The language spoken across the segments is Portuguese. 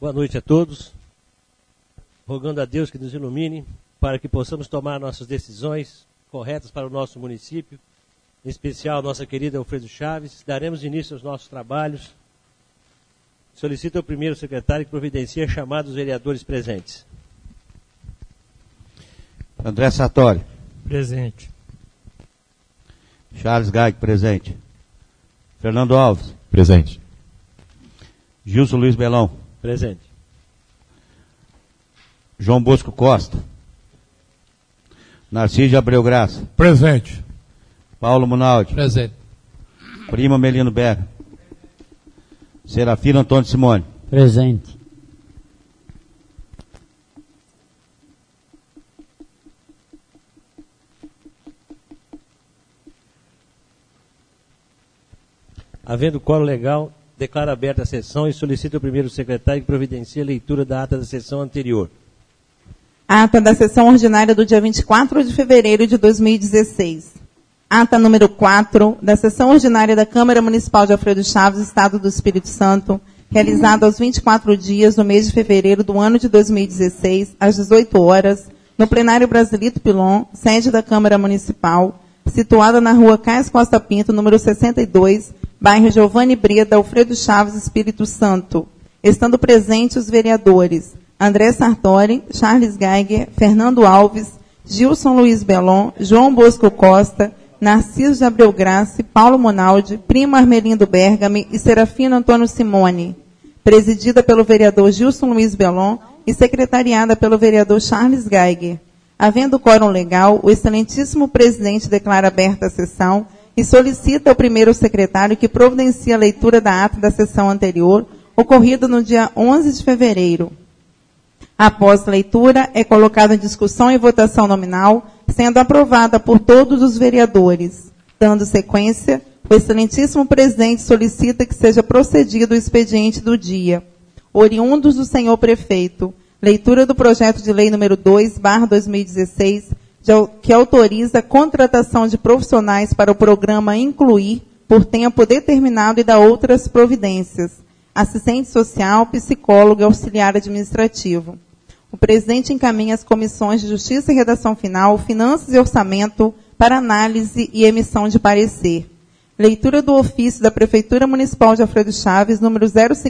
Boa noite a todos. Rogando a Deus que nos ilumine para que possamos tomar nossas decisões corretas para o nosso município, em especial nossa querida Alfredo Chaves. Daremos início aos nossos trabalhos. Solicito ao primeiro secretário que providencie a chamada dos vereadores presentes. André Sartori. Presente. Charles Gaig, presente. Fernando Alves. Presente. Gilson Luiz Belão. Presente. João Bosco Costa. Narciso Abreu Graça. Presente. Paulo Munaldi. Presente. Prima Melino Berga. Serafino Antônio Simone. Presente. Havendo quórum legal, declaro aberta a sessão e solicito ao primeiro secretário que providencie a leitura da ata da sessão anterior. Ata da sessão ordinária do dia 24 de fevereiro de 2016. Ata número 4 da sessão ordinária da Câmara Municipal de Alfredo Chaves, Estado do Espírito Santo, realizada aos 24 dias do mês de fevereiro do ano de 2016, às 18 horas, no plenário Brasilito Pilon, sede da Câmara Municipal, situada na rua Caes Costa Pinto, número 62, bairro Giovanni Breda, Alfredo Chaves, Espírito Santo, estando presentes os vereadores André Sartori, Charles Geiger, Fernando Alves, Gilson Luiz Belon, João Bosco Costa, Narciso de Abreu Graça, Paulo Monaldi, Primo Armelindo Bergame e Serafino Antônio Simone, presidida pelo vereador Gilson Luiz Belon e secretariada pelo vereador Charles Geiger. Havendo quórum legal, o excelentíssimo presidente declara aberta a sessão e solicita ao primeiro secretário que providencie a leitura da ata da sessão anterior, ocorrida no dia 11 de fevereiro. Após a leitura, é colocada em discussão e votação nominal, sendo aprovada por todos os vereadores. Dando sequência, o excelentíssimo presidente solicita que seja procedido o expediente do dia. Oriundos do senhor prefeito, leitura do projeto de lei número 2/2016, que autoriza a contratação de profissionais para o programa Incluir por tempo determinado e da outras providências. Assistente social, psicólogo e auxiliar administrativo. O presidente encaminha as comissões de Justiça e Redação Final, Finanças e Orçamento para análise e emissão de parecer. Leitura do ofício da Prefeitura Municipal de Alfredo Chaves, número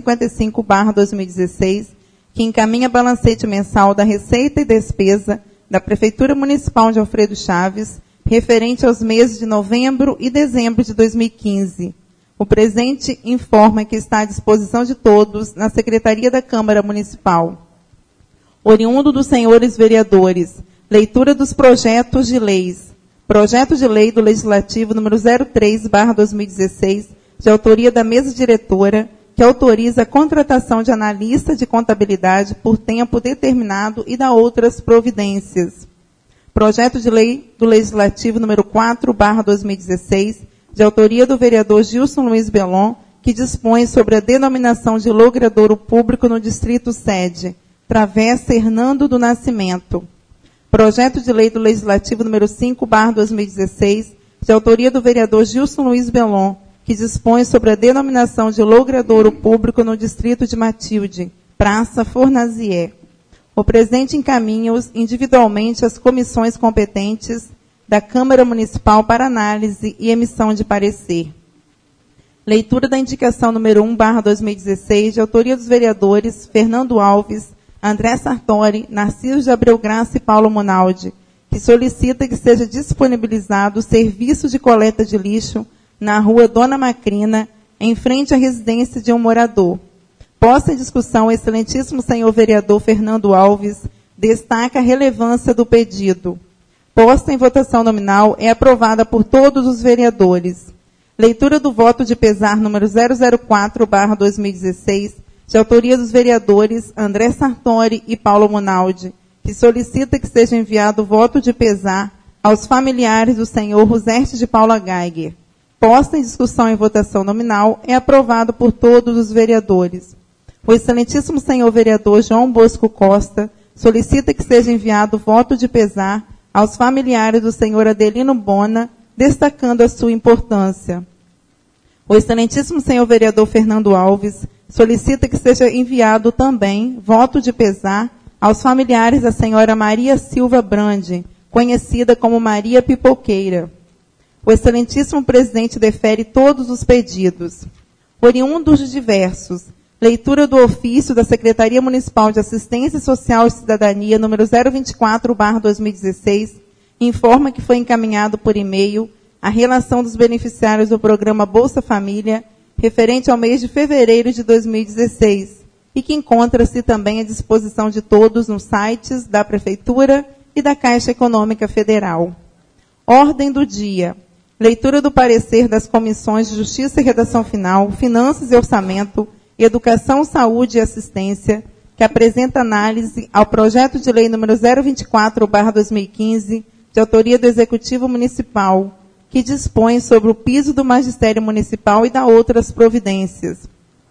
055/2016, que encaminha balancete mensal da receita e despesa da Prefeitura Municipal de Alfredo Chaves, referente aos meses de novembro e dezembro de 2015. O presente informa que está à disposição de todos na Secretaria da Câmara Municipal. Oriundo dos senhores vereadores, leitura dos projetos de leis. Projeto de lei do Legislativo número 03/2016, de autoria da mesa diretora, que autoriza a contratação de analista de contabilidade por tempo determinado e da outras providências. Projeto de lei do Legislativo número 4/2016, de autoria do vereador Gilson Luiz Belon, que dispõe sobre a denominação de logradouro público no distrito sede, Travessa Hernando do Nascimento. Projeto de lei do Legislativo número 5/2016, de autoria do vereador Gilson Luiz Belon, que dispõe sobre a denominação de logradouro público no distrito de Matilde, Praça Fornazier. O presidente encaminha-os individualmente às comissões competentes da Câmara Municipal para análise e emissão de parecer. Leitura da indicação número 1/2016, de autoria dos vereadores Fernando Alves, André Sartori, Narciso de Abreu Graça e Paulo Monaldi, que solicita que seja disponibilizado o serviço de coleta de lixo na rua Dona Macrina, em frente à residência de um morador. Posta em discussão, o excelentíssimo senhor vereador Fernando Alves destaca a relevância do pedido. Posta em votação nominal, é aprovada por todos os vereadores. Leitura do voto de pesar número 004/2016, de autoria dos vereadores André Sartori e Paulo Monaldi, que solicita que seja enviado o voto de pesar aos familiares do senhor Roserte de Paula Geiger. Posta em discussão e votação nominal, é aprovado por todos os vereadores. O excelentíssimo senhor vereador João Bosco Costa solicita que seja enviado o voto de pesar aos familiares do senhor Adelino Bona, destacando a sua importância. O excelentíssimo senhor vereador Fernando Alves solicita que seja enviado também voto de pesar aos familiares da senhora Maria Silva Brande, conhecida como Maria Pipoqueira. O excelentíssimo presidente defere todos os pedidos. Oriundos de diversos. Leitura do ofício da Secretaria Municipal de Assistência Social e Cidadania, número 024/2016, informa que foi encaminhado por e-mail a relação dos beneficiários do programa Bolsa Família, referente ao mês de fevereiro de 2016, e que encontra-se também à disposição de todos nos sites da Prefeitura e da Caixa Econômica Federal. Ordem do dia. Leitura do parecer das comissões de Justiça e Redação Final, Finanças e Orçamento, Educação, Saúde e Assistência, que apresenta análise ao projeto de lei número 024/2015, de autoria do Executivo Municipal, que dispõe sobre o piso do magistério municipal e da outras providências.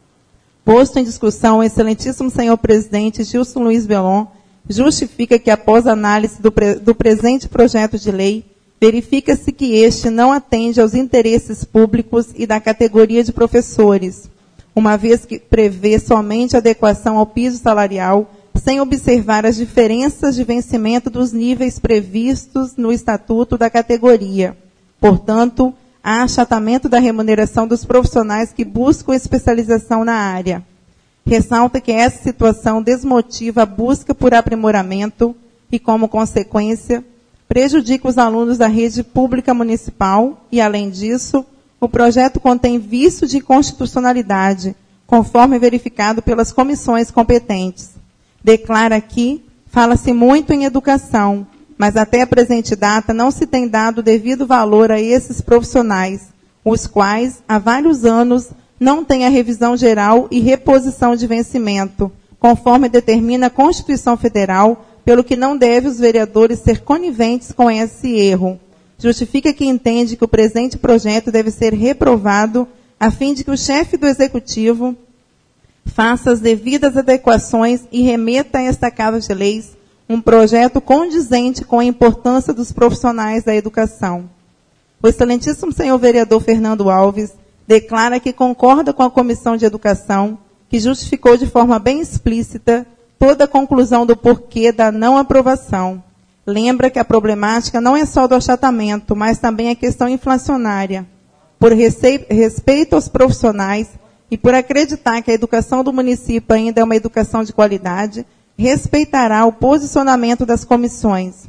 Posto em discussão, o excelentíssimo senhor presidente Gilson Luiz Belon justifica que, após análise do presente projeto de lei, verifica-se que este não atende aos interesses públicos e da categoria de professores, uma vez que prevê somente adequação ao piso salarial, sem observar as diferenças de vencimento dos níveis previstos no estatuto da categoria. Portanto, há achatamento da remuneração dos profissionais que buscam especialização na área. Ressalta que essa situação desmotiva a busca por aprimoramento e, como consequência, prejudica os alunos da rede pública municipal e, além disso, o projeto contém vício de inconstitucionalidade, conforme verificado pelas comissões competentes. Declara que fala-se muito em educação, mas até a presente data não se tem dado devido valor a esses profissionais, os quais, há vários anos, não têm a revisão geral e reposição de vencimento, conforme determina a Constituição Federal, pelo que não deve os vereadores ser coniventes com esse erro. Justifica que entende que o presente projeto deve ser reprovado, a fim de que o chefe do Executivo faça as devidas adequações e remeta a esta Casa de Leis um projeto condizente com a importância dos profissionais da educação. O excelentíssimo senhor vereador Fernando Alves declara que concorda com a Comissão de Educação, que justificou de forma bem explícita toda a conclusão do porquê da não aprovação. Lembra que a problemática não é só do achatamento, mas também a questão inflacionária. Por respeito aos profissionais e por acreditar que a educação do município ainda é uma educação de qualidade, respeitará o posicionamento das comissões.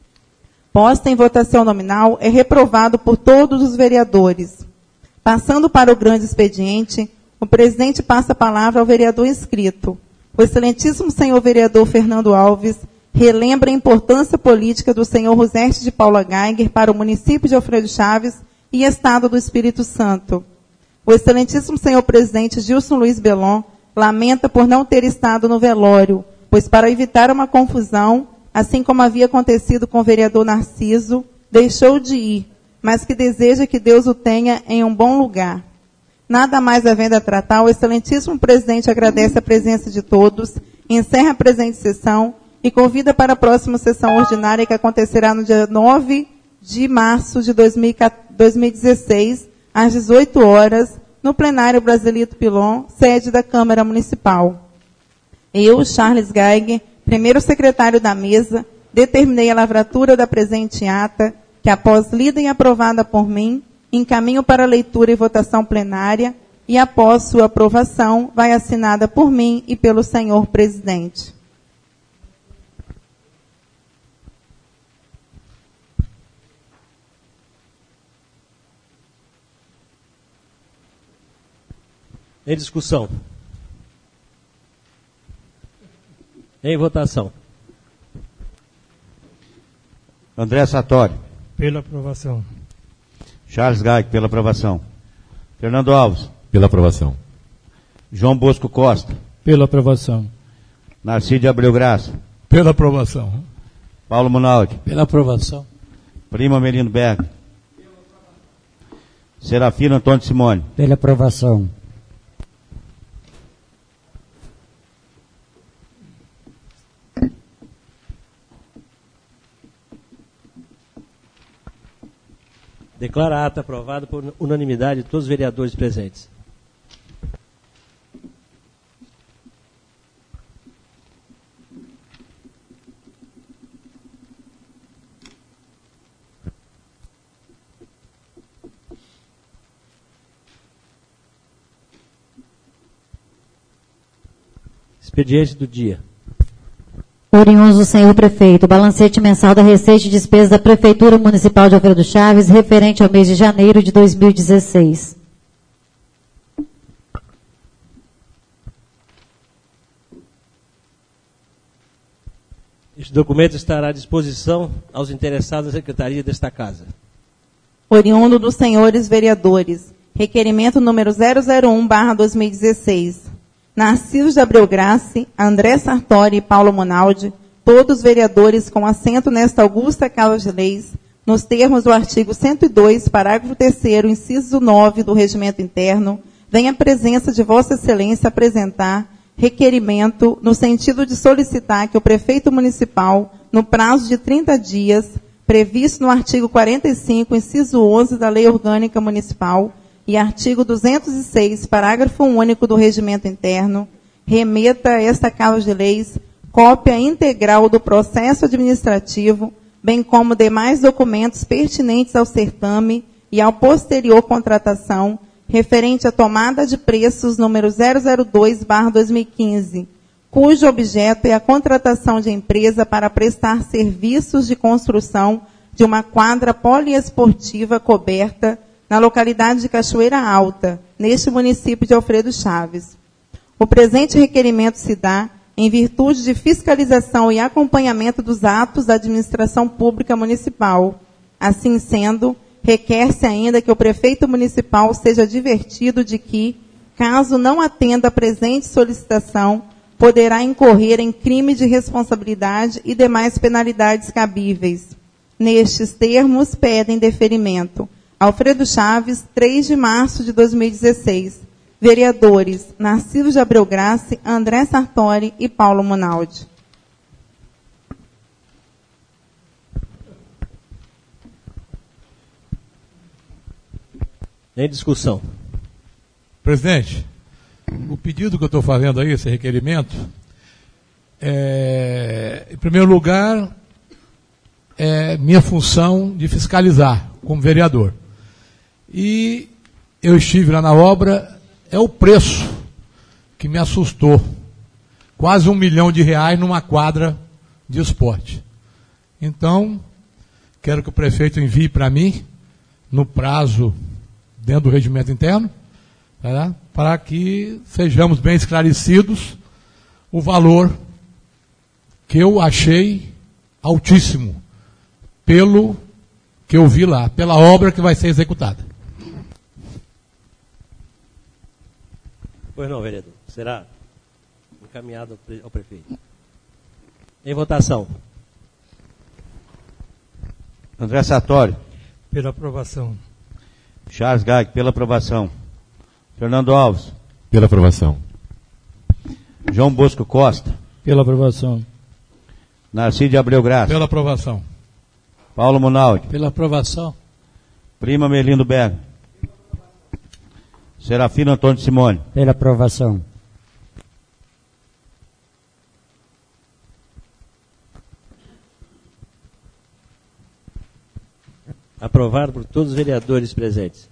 Posta em votação nominal, é reprovado por todos os vereadores. Passando para o grande expediente, o presidente passa a palavra ao vereador inscrito. O excelentíssimo senhor vereador Fernando Alves relembra a importância política do senhor Rosete de Paula Geiger para o município de Alfredo Chaves e Estado do Espírito Santo. O excelentíssimo senhor presidente Gilson Luiz Belon lamenta por não ter estado no velório, pois para evitar uma confusão, assim como havia acontecido com o vereador Narciso, deixou de ir, mas que deseja que Deus o tenha em um bom lugar. Nada mais havendo a tratar, o excelentíssimo presidente agradece a presença de todos, encerra a presente sessão e convida para a próxima sessão ordinária que acontecerá no dia 9 de março de 2016, às 18 horas, no plenário Brasilito Pilon, sede da Câmara Municipal. Eu, Charles Geiger, primeiro secretário da mesa, determinei a lavratura da presente ata, que após lida e aprovada por mim, encaminho para leitura e votação plenária, e após sua aprovação, vai assinada por mim e pelo senhor presidente. Em discussão. Em votação. André Sartori. Pela aprovação. Charles Geiger, pela aprovação. Fernando Alves. Pela aprovação. João Bosco Costa. Pela aprovação. Narciso de Abreu Graça. Pela aprovação. Paulo Munaldi. Pela aprovação. Primo Amelino Berg. Serafino Antônio Simone. Pela aprovação. Declara a ata aprovada por unanimidade de todos os vereadores presentes. Expediente do dia. Oriundos do senhor prefeito, balancete mensal da receita e despesa da Prefeitura Municipal de Alfredo Chaves, referente ao mês de janeiro de 2016. Este documento estará à disposição aos interessados da Secretaria desta Casa. Oriundo dos senhores vereadores. Requerimento número 001/2016. Narciso de Abreu Grace, André Sartori e Paulo Monaldi, todos vereadores com assento nesta augusta Casa de Leis, nos termos do artigo 102, parágrafo 3º, inciso 9 do Regimento Interno, vem à presença de Vossa Excelência apresentar requerimento no sentido de solicitar que o prefeito municipal, no prazo de 30 dias, previsto no artigo 45, inciso 11 da Lei Orgânica Municipal e artigo 206, parágrafo único do Regimento Interno, remeta a esta Casa de Leis cópia integral do processo administrativo, bem como demais documentos pertinentes ao certame e ao posterior contratação, referente à tomada de preços número 002/2015, cujo objeto é a contratação de empresa para prestar serviços de construção de uma quadra poliesportiva coberta na localidade de Cachoeira Alta, neste município de Alfredo Chaves. O presente requerimento se dá em virtude de fiscalização e acompanhamento dos atos da administração pública municipal. Assim sendo, requer-se ainda que o prefeito municipal seja advertido de que, caso não atenda a presente solicitação, poderá incorrer em crime de responsabilidade e demais penalidades cabíveis. Nestes termos, pedem deferimento. Alfredo Chaves, 3 de março de 2016. Vereadores Narciso de Abreu Grace, André Sartori e Paulo Monaldi. Em discussão. Presidente, o pedido que eu estou fazendo aí, esse requerimento, em primeiro lugar, é minha função de fiscalizar como vereador. E eu estive lá na obra, é o preço que me assustou. Quase R$1 milhão numa quadra de esporte. Então, quero que o prefeito envie para mim, no prazo dentro do regimento interno, tá? Para que sejamos bem esclarecidos o valor que eu achei altíssimo, pelo que eu vi lá, pela obra que vai ser executada. Pois não, vereador. Será encaminhado ao prefeito. Em votação. André Sartori. Pela aprovação. Charles Gag, pela aprovação. Fernando Alves. Pela aprovação. João Bosco Costa. Pela aprovação. Narciso de Abreu Graça. Pela aprovação. Paulo Monaldi. Pela aprovação. Prima Melindo Berg. Serafino Antônio Simone. Pela aprovação. Aprovado por todos os vereadores presentes.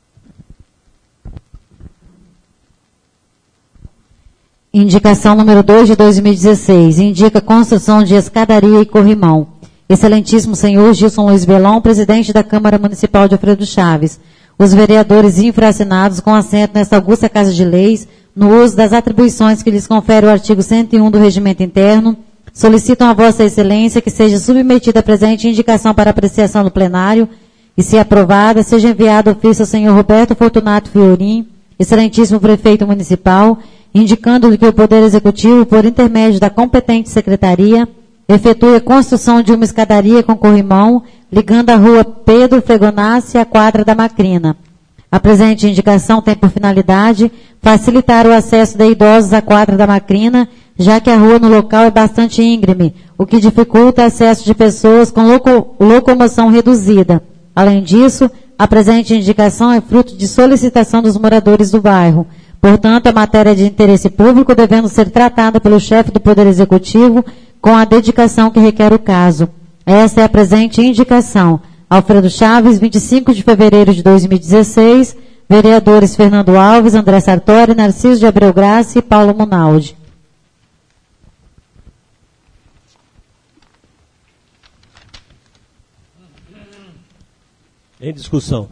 Indicação número 2 de 2016. Indica construção de escadaria e corrimão. Excelentíssimo senhor Gilson Luiz Belon, presidente da Câmara Municipal de Alfredo Chaves. Os vereadores infracinados com assento nesta augusta Casa de Leis, no uso das atribuições que lhes confere o artigo 101 do Regimento Interno, solicitam a Vossa Excelência que seja submetida a presente indicação para apreciação do plenário e, se aprovada, seja enviado ofício ao senhor Roberto Fortunato Fiorim, excelentíssimo prefeito municipal, indicando-lhe que o Poder Executivo, por intermédio da competente secretaria, efetue a construção de uma escadaria com corrimão, ligando a rua Pedro Fregonassi à quadra da Macrina. A presente indicação tem por finalidade facilitar o acesso de idosos à quadra da Macrina, já que a rua no local é bastante íngreme, o que dificulta o acesso de pessoas com locomoção reduzida. Além disso, a presente indicação é fruto de solicitação dos moradores do bairro. Portanto, a matéria de interesse público devendo ser tratada pelo chefe do Poder Executivo com a dedicação que requer o caso. Essa é a presente indicação. Alfredo Chaves, 25 de fevereiro de 2016, vereadores Fernando Alves, André Sartori, Narciso de Abreu Graça e Paulo Monaldi. Em discussão.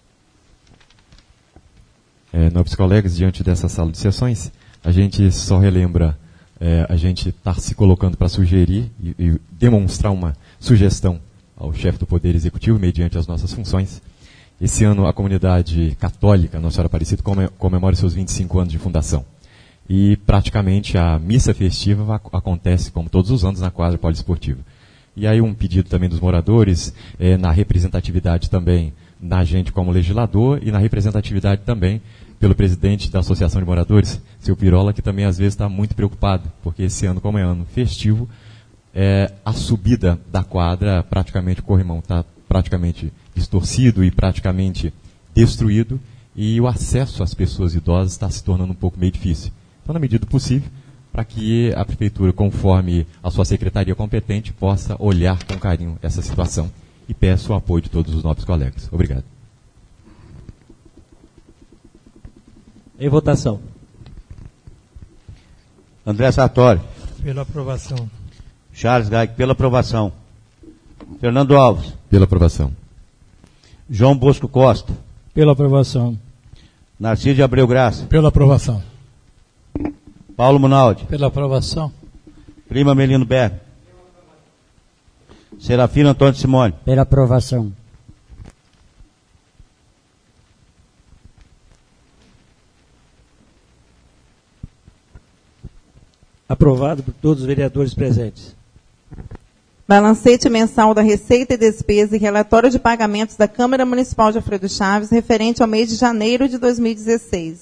Nobres colegas, diante dessa sala de sessões, a gente só relembra a gente estar se colocando para sugerir e demonstrar uma sugestão ao chefe do Poder Executivo, mediante as nossas funções. Esse ano, a comunidade católica Nossa Senhora Aparecida comemora seus 25 anos de fundação. E, praticamente, a missa festiva acontece, como todos os anos, na quadra poliesportiva. E aí um pedido também dos moradores, na representatividade também na gente como legislador e na representatividade também pelo presidente da Associação de Moradores, seu Pirola, que também às vezes está muito preocupado, porque esse ano, como é ano festivo, a subida da quadra, praticamente o corrimão está praticamente distorcido e praticamente destruído, e o acesso às pessoas idosas está se tornando um pouco meio difícil. Então, na medida do possível, para que a Prefeitura, conforme a sua secretaria competente, possa olhar com carinho essa situação. E peço o apoio de todos os nobres colegas. Obrigado. Em votação. André Sartori. Pela aprovação. Charles Gag, pela aprovação. Fernando Alves. Pela aprovação. João Bosco Costa. Pela aprovação. Narciso de Abreu Graça. Pela aprovação. Paulo Munaldi. Pela aprovação. Prima Melino Berg. Serafino Antônio Simone. Pela aprovação. Aprovado por todos os vereadores presentes. Balancete mensal da Receita e Despesa e relatório de pagamentos da Câmara Municipal de Alfredo Chaves, referente ao mês de janeiro de 2016.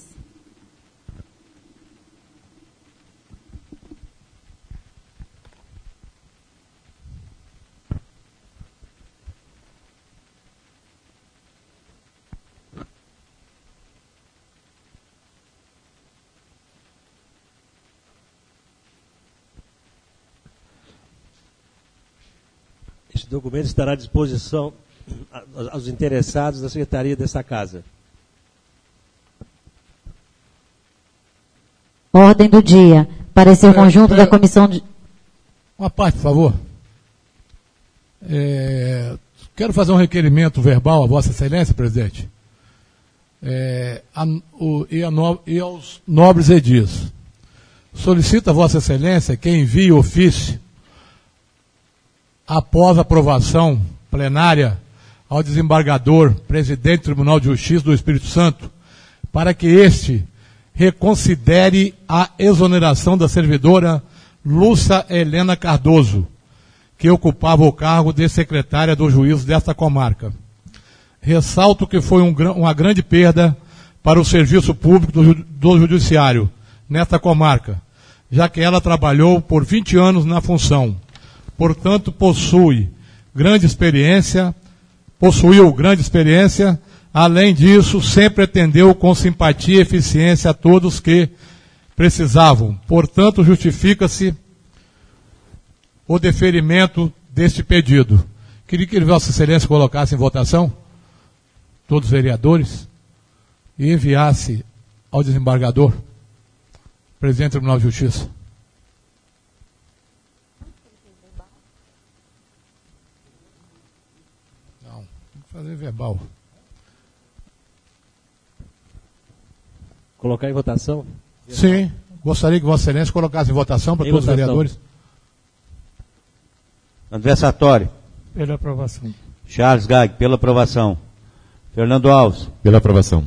Este documento estará à disposição aos interessados da Secretaria desta Casa. Ordem do dia. Parecer conjunto da Comissão de... Uma parte, por favor. Quero fazer um requerimento verbal a Vossa Excelência, presidente, e aos nobres edis. Solicito a Vossa Excelência que envie ofício após aprovação plenária ao desembargador, presidente do Tribunal de Justiça do Espírito Santo, para que este reconsidere a exoneração da servidora Lúcia Helena Cardoso, que ocupava o cargo de secretária do juízo desta comarca. Ressalto que foi uma grande perda para o serviço público do judiciário nesta comarca, já que ela trabalhou por 20 anos na função. Portanto, possuiu grande experiência, além disso, sempre atendeu com simpatia e eficiência a todos que precisavam. Portanto, justifica-se o deferimento deste pedido. Queria que Vossa Excelência colocasse em votação, todos os vereadores, e enviasse ao desembargador, presidente do Tribunal de Justiça. Fazer verbal. Colocar em votação? Sim, gostaria que Vossa Excelência colocasse em votação para todos os vereadores. André Sartori. Pela aprovação. Charles Gag, pela aprovação. Fernando Alves. Pela aprovação.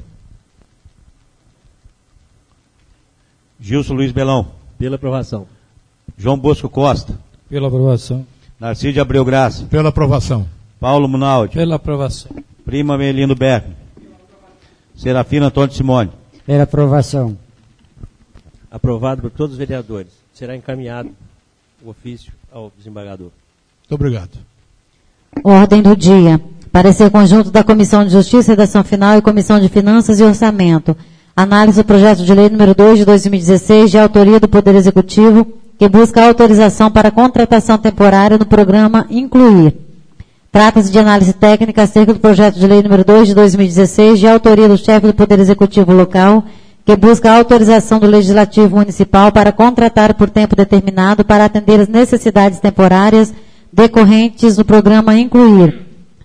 Gilson Luiz Belão. Pela aprovação. João Bosco Costa. Pela aprovação. Narciso de Abreu Graça. Pela aprovação. Paulo Munaldi. Pela aprovação. Prima Melino Berg. Serafino Antônio Simone. Pela aprovação. Aprovado por todos os vereadores. Será encaminhado o ofício ao desembargador. Muito obrigado. Ordem do dia. Parecer conjunto da Comissão de Justiça, Redação Final e Comissão de Finanças e Orçamento. Análise do projeto de lei número 2 de 2016, de autoria do Poder Executivo, que busca autorização para contratação temporária no programa Incluir. Trata-se de análise técnica acerca do projeto de lei número 2 de 2016, de autoria do chefe do Poder Executivo local, que busca a autorização do Legislativo Municipal para contratar por tempo determinado para atender as necessidades temporárias decorrentes do programa Incluir,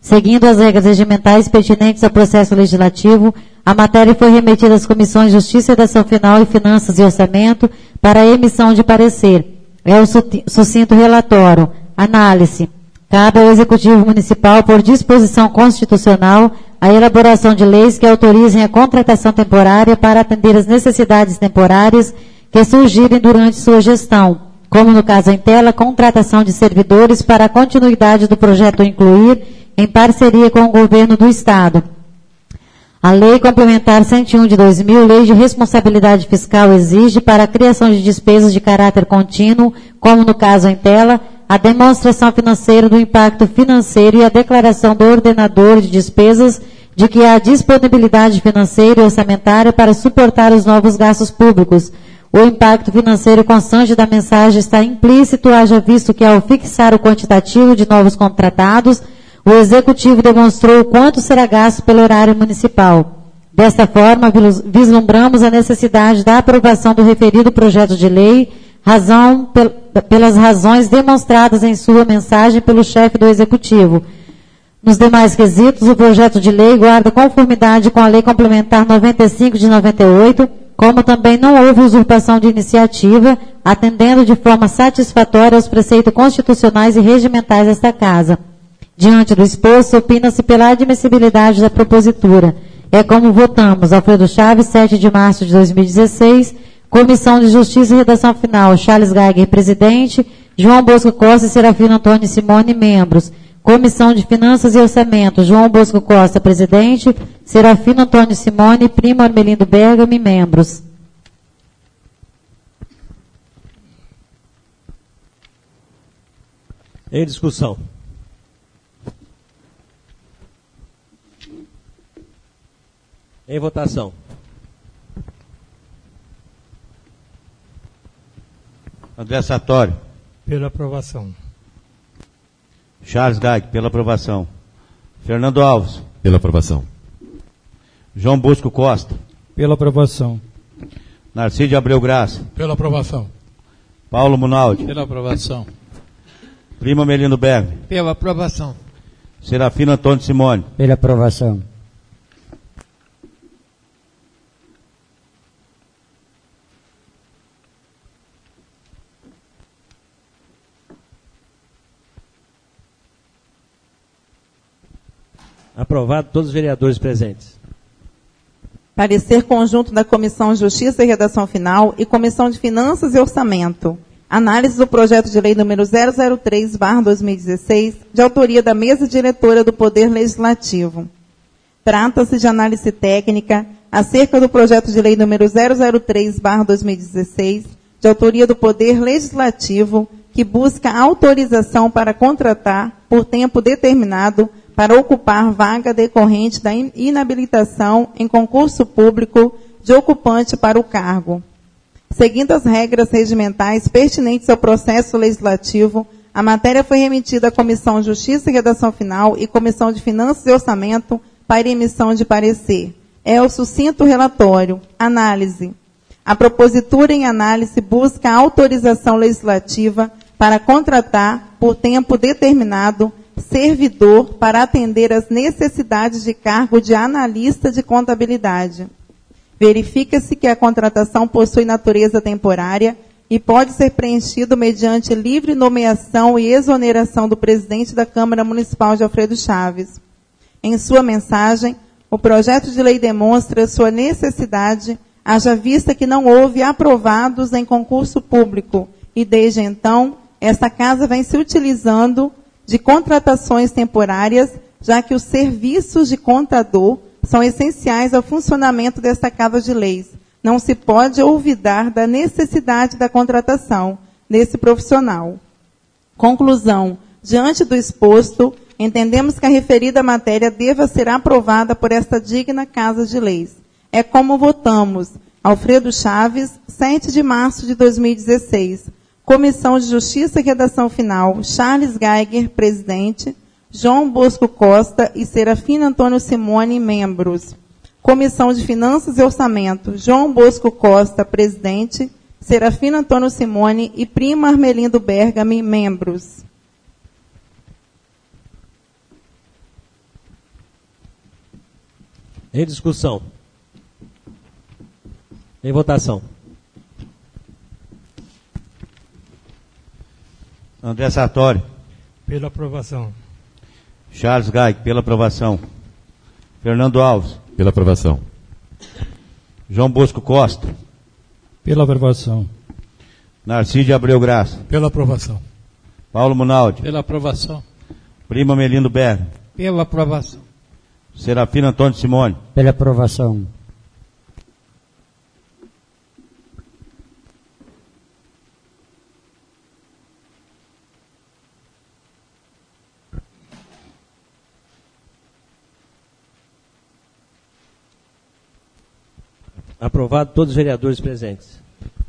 Seguindo as regras regimentais pertinentes ao processo legislativo, a matéria foi remetida às comissões de Justiça, Redação Final e Finanças e Orçamento para a emissão de parecer. É o sucinto relatório. Análise. Cabe ao Executivo Municipal, por disposição constitucional, a elaboração de leis que autorizem a contratação temporária para atender às necessidades temporárias que surgirem durante sua gestão, como no caso em tela, contratação de servidores para a continuidade do projeto incluir, em parceria com o Governo do Estado. A Lei Complementar 101 de 2000, Lei de Responsabilidade Fiscal, exige para a criação de despesas de caráter contínuo, como no caso em tela, a demonstração financeira do impacto financeiro e a declaração do ordenador de despesas de que há disponibilidade financeira e orçamentária para suportar os novos gastos públicos. O impacto financeiro constante da mensagem está implícito, haja visto que, ao fixar o quantitativo de novos contratados, o Executivo demonstrou o quanto será gasto pelo erário municipal. Desta forma, vislumbramos a necessidade da aprovação do referido projeto de lei, pelas razões demonstradas em sua mensagem pelo chefe do Executivo. Nos demais quesitos, o projeto de lei guarda conformidade com a Lei Complementar 95 de 98, como também não houve usurpação de iniciativa, atendendo de forma satisfatória aos preceitos constitucionais e regimentais desta Casa. Diante do exposto, opina-se pela admissibilidade da propositura. É como votamos. Alfredo Chaves, 7 de março de 2016, Comissão de Justiça e Redação Final, Charles Geiger, presidente, João Bosco Costa e Serafino Antônio Simone, membros. Comissão de Finanças e Orçamento, João Bosco Costa, presidente, Serafino Antônio Simone e Primo Armelindo Bergami, membros. Em discussão. Em votação. André Sartori. Pela aprovação. Charles Geiger, pela aprovação. Fernando Alves. Pela aprovação. João Bosco Costa. Pela aprovação. Narcídio Abreu Graça. Pela aprovação. Paulo Munaldi. Pela aprovação. Primo Armelindo Bergami. Pela aprovação. Serafino Antônio Simone. Pela aprovação. Aprovado todos os vereadores presentes. Parecer conjunto da Comissão de Justiça e Redação Final e Comissão de Finanças e Orçamento. Análise do projeto de lei número 003/2016, de autoria da Mesa Diretora do Poder Legislativo. Trata-se de análise técnica acerca do projeto de lei número 003/2016, de autoria do Poder Legislativo, que busca autorização para contratar, por tempo determinado, para ocupar vaga decorrente da inabilitação em concurso público de ocupante para o cargo. Seguindo as regras regimentais pertinentes ao processo legislativo, a matéria foi remetida à Comissão de Justiça e Redação Final e Comissão de Finanças e Orçamento para emissão de parecer. É o sucinto relatório. Análise. A propositura em análise busca a autorização legislativa para contratar, por tempo determinado, servidor para atender às necessidades de cargo de analista de contabilidade. Verifica-se que a contratação possui natureza temporária e pode ser preenchido mediante livre nomeação e exoneração do presidente da Câmara Municipal de Alfredo Chaves. Em sua mensagem, o projeto de lei demonstra sua necessidade, haja vista que não houve aprovados em concurso público e, desde então, esta Casa vem se utilizando de contratações temporárias, já que os serviços de contador são essenciais ao funcionamento desta Casa de Leis. Não se pode olvidar da necessidade da contratação desse profissional. Conclusão. Diante do exposto, entendemos que a referida matéria deva ser aprovada por esta digna Casa de Leis. É como votamos. Alfredo Chaves, 7 de março de 2016. Comissão de Justiça e Redação Final, Charles Geiger, presidente, João Bosco Costa e Serafino Antônio Simone, membros. Comissão de Finanças e Orçamento, João Bosco Costa, presidente, Serafino Antônio Simone e Primo Armelindo Bergami, membros. Em discussão. Em votação. André Sartori. Pela aprovação. Charles Gaig, pela aprovação. Fernando Alves. Pela aprovação. João Bosco Costa. Pela aprovação. Narciso Abreu Graça. Pela aprovação. Paulo Munaldi. Pela aprovação. Prima Melindo Berg. Pela aprovação. Serafino Antônio Simone. Pela aprovação. Aprovado todos os vereadores presentes.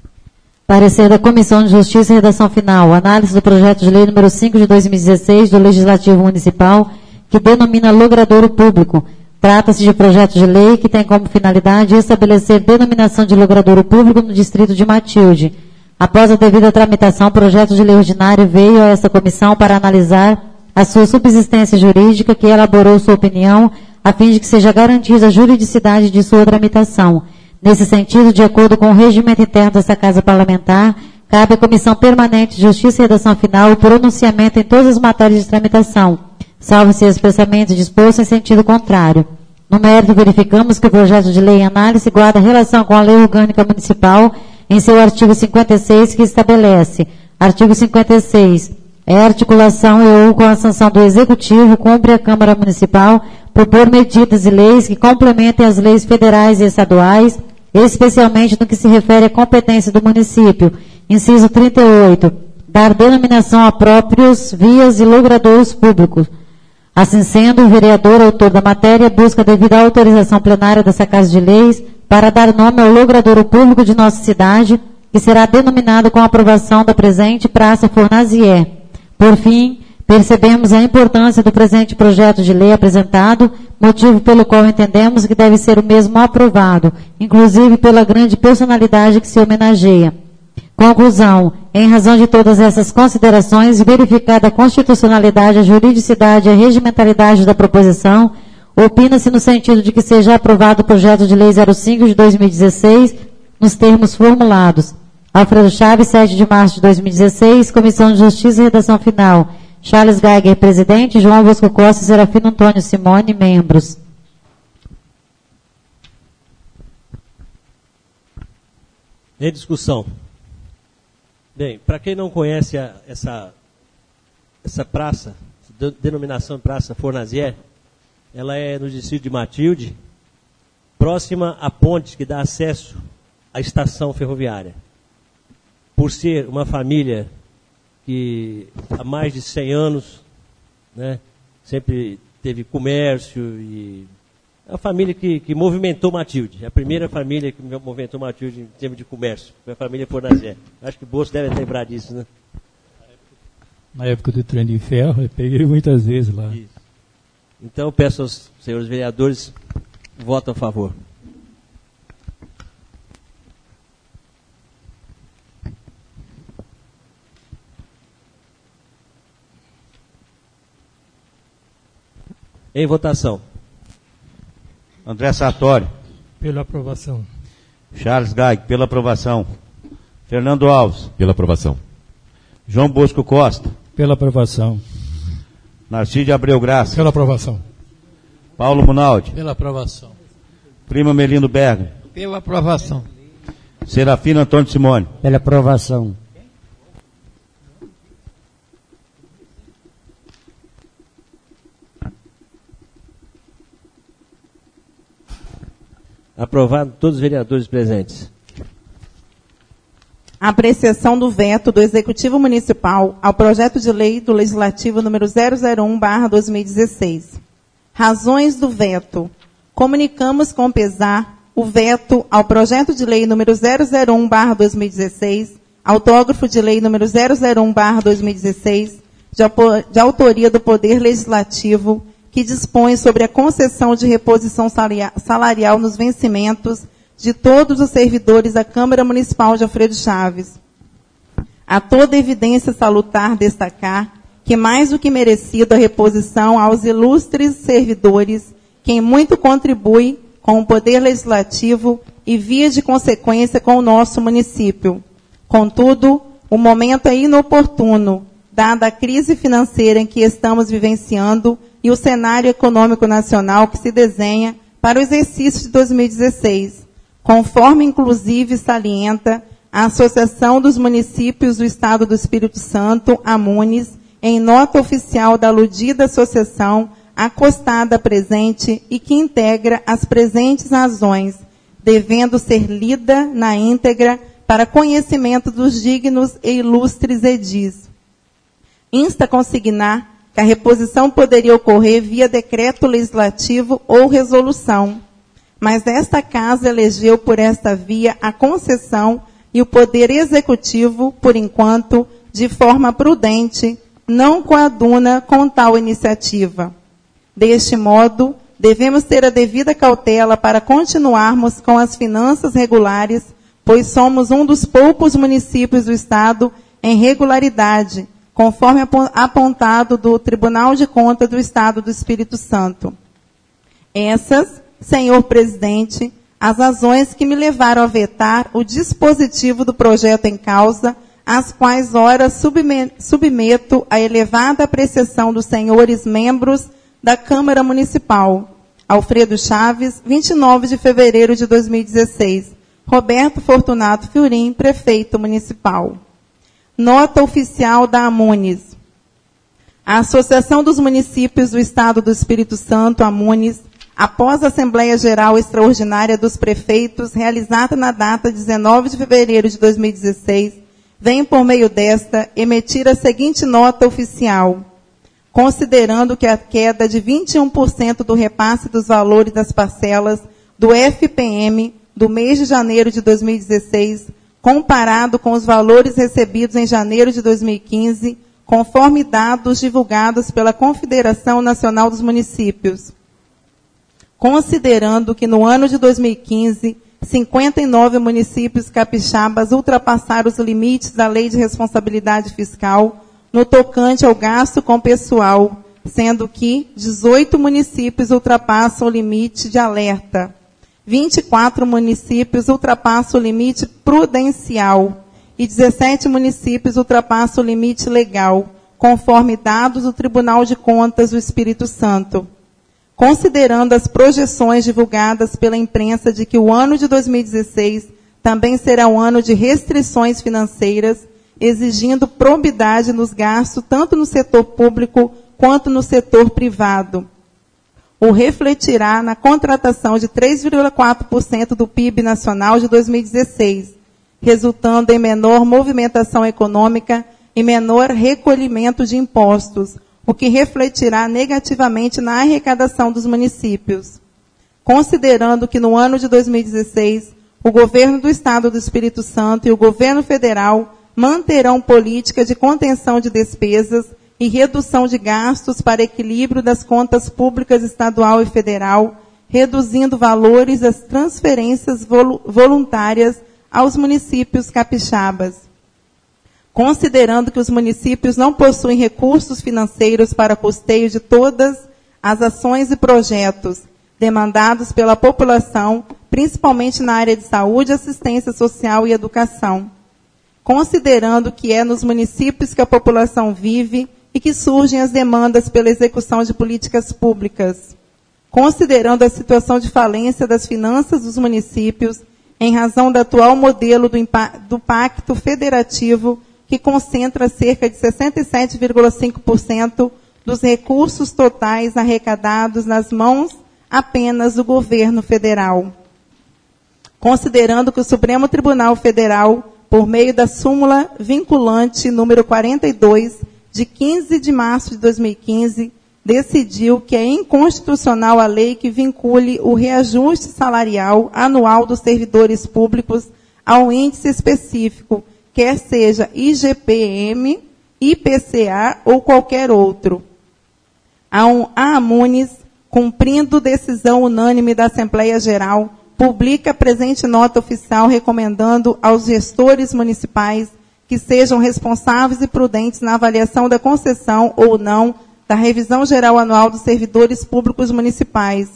Parecer da Comissão de Justiça e Redação Final. Análise do projeto de lei número 5 de 2016 do Legislativo Municipal, que denomina logradouro público. Trata-se de projeto de lei que tem como finalidade estabelecer denominação de logradouro público no distrito de Matilde. Após a devida tramitação, o projeto de lei ordinário veio a essa comissão para analisar a sua subsistência jurídica, que elaborou sua opinião, a fim de que seja garantida a juridicidade de sua tramitação. Nesse sentido, de acordo com o regimento interno dessa Casa Parlamentar, cabe à Comissão Permanente de Justiça e Redação Final o pronunciamento em todas as matérias de tramitação, salvo se expressamente disposto em sentido contrário. No mérito, verificamos que o projeto de lei em análise guarda relação com a Lei Orgânica Municipal em seu artigo 56, que estabelece: artigo 56. É articulação e ou com a sanção do Executivo, cumpre a Câmara Municipal propor medidas e leis que complementem as leis federais e estaduais, especialmente no que se refere à competência do município. Inciso 38. Dar denominação a próprios, vias e logradouros públicos. Assim sendo, o vereador autor da matéria busca a devida autorização plenária dessa Casa de Leis para dar nome ao logradouro público de nossa cidade, que será denominado com a aprovação da presente Praça Fornazier. Por fim, percebemos a importância do presente projeto de lei apresentado, motivo pelo qual entendemos que deve ser o mesmo aprovado, inclusive pela grande personalidade que se homenageia. Conclusão: em razão de todas essas considerações, verificada a constitucionalidade, a juridicidade e a regimentalidade da proposição, opina-se no sentido de que seja aprovado o projeto de lei 05 de 2016, nos termos formulados. Alfredo Chaves, 7 de março de 2016, Comissão de Justiça e Redação Final. Charles Geiger, presidente. João Bosco Costa e Serafino Antônio Simone, membros. Em discussão. Bem, para quem não conhece essa praça, denominação Praça Fornazier, ela é no distrito de Matilde, próxima à ponte que dá acesso à estação ferroviária. Por ser uma família que há mais de 100 anos, né, sempre teve comércio, e é uma família que movimentou Matilde. É a primeira família que movimentou Matilde em termos de comércio. Foi a família Fornazier. Acho que o Bolso deve lembrar disso, né? Na época do trem de ferro, eu peguei muitas vezes lá. Isso. Então, eu peço aos senhores vereadores, votem a favor. Em votação. André Sartori. Pela aprovação. Charles Gaig, pela aprovação. Fernando Alves. Pela aprovação. João Bosco Costa. Pela aprovação. Narciso Abreu Graça. Pela aprovação. Paulo Munaldi. Pela aprovação. Prima Melindo Berg. Pela aprovação. Serafino Antônio Simone. Pela aprovação. Aprovado todos os vereadores presentes. Apreciação do veto do Executivo Municipal ao projeto de lei do Legislativo número 001/2016. Razões do veto. Comunicamos com pesar o veto ao projeto de lei número 001/2016, autógrafo de lei número 001/2016, de autoria do Poder Legislativo, que dispõe sobre a concessão de reposição salarial nos vencimentos de todos os servidores da Câmara Municipal de Alfredo Chaves. A toda evidência salutar destacar que mais do que merecido a reposição aos ilustres servidores, quem muito contribui com o Poder Legislativo e, via de consequência, com o nosso município. Contudo, o momento é inoportuno, dada a crise financeira em que estamos vivenciando e o cenário econômico nacional que se desenha para o exercício de 2016, conforme inclusive salienta a Associação dos Municípios do Estado do Espírito Santo, AMUNES, em nota oficial da aludida associação acostada presente e que integra as presentes razões, devendo ser lida na íntegra para conhecimento dos dignos e ilustres edis. Insta consignar que a reposição poderia ocorrer via decreto legislativo ou resolução, mas esta Casa elegeu por esta via a concessão e o Poder Executivo, por enquanto, de forma prudente, não coaduna com tal iniciativa. Deste modo, devemos ter a devida cautela para continuarmos com as finanças regulares, pois somos um dos poucos municípios do Estado em regularidade, conforme apontado do Tribunal de Contas do Estado do Espírito Santo. Essas, senhor presidente, as razões que me levaram a vetar o dispositivo do projeto em causa, as quais ora submeto à elevada apreciação dos senhores membros da Câmara Municipal. Alfredo Chaves, 29 de fevereiro de 2016. Roberto Fortunato Fiorim, Prefeito Municipal. Nota oficial da AMUNES. A Associação dos Municípios do Estado do Espírito Santo, AMUNES, após a Assembleia Geral Extraordinária dos Prefeitos, realizada na data 19 de fevereiro de 2016, vem, por meio desta, emitir a seguinte nota oficial. Considerando que a queda de 21% do repasse dos valores das parcelas do FPM do mês de janeiro de 2016, comparado com os valores recebidos em janeiro de 2015, conforme dados divulgados pela Confederação Nacional dos Municípios. Considerando que no ano de 2015, 59 municípios capixabas ultrapassaram os limites da Lei de Responsabilidade Fiscal no tocante ao gasto com pessoal, sendo que 18 municípios ultrapassam o limite de alerta, 24 municípios ultrapassam o limite prudencial e 17 municípios ultrapassam o limite legal, conforme dados do Tribunal de Contas do Espírito Santo. Considerando as projeções divulgadas pela imprensa de que o ano de 2016 também será um ano de restrições financeiras, exigindo probidade nos gastos tanto no setor público quanto no setor privado. O refletirá na contratação de 3,4% do PIB nacional de 2016, resultando em menor movimentação econômica e menor recolhimento de impostos, o que refletirá negativamente na arrecadação dos municípios. Considerando que no ano de 2016, o governo do Estado do Espírito Santo e o governo federal manterão política de contenção de despesas e redução de gastos para equilíbrio das contas públicas estadual e federal, reduzindo valores das transferências voluntárias aos municípios capixabas. Considerando que os municípios não possuem recursos financeiros para custeio de todas as ações e projetos demandados pela população, principalmente na área de saúde, assistência social e educação. Considerando que é nos municípios que a população vive e que surgem as demandas pela execução de políticas públicas. Considerando a situação de falência das finanças dos municípios, em razão do atual modelo do Pacto Federativo, que concentra cerca de 67,5% dos recursos totais arrecadados nas mãos apenas do governo federal. Considerando que o Supremo Tribunal Federal, por meio da súmula vinculante número 42, de 15 de março de 2015, decidiu que é inconstitucional a lei que vincule o reajuste salarial anual dos servidores públicos ao índice específico, quer seja IGPM, IPCA ou qualquer outro. A AMUNES, cumprindo decisão unânime da Assembleia Geral, publica a presente nota oficial recomendando aos gestores municipais que sejam responsáveis e prudentes na avaliação da concessão ou não da revisão geral anual dos servidores públicos municipais,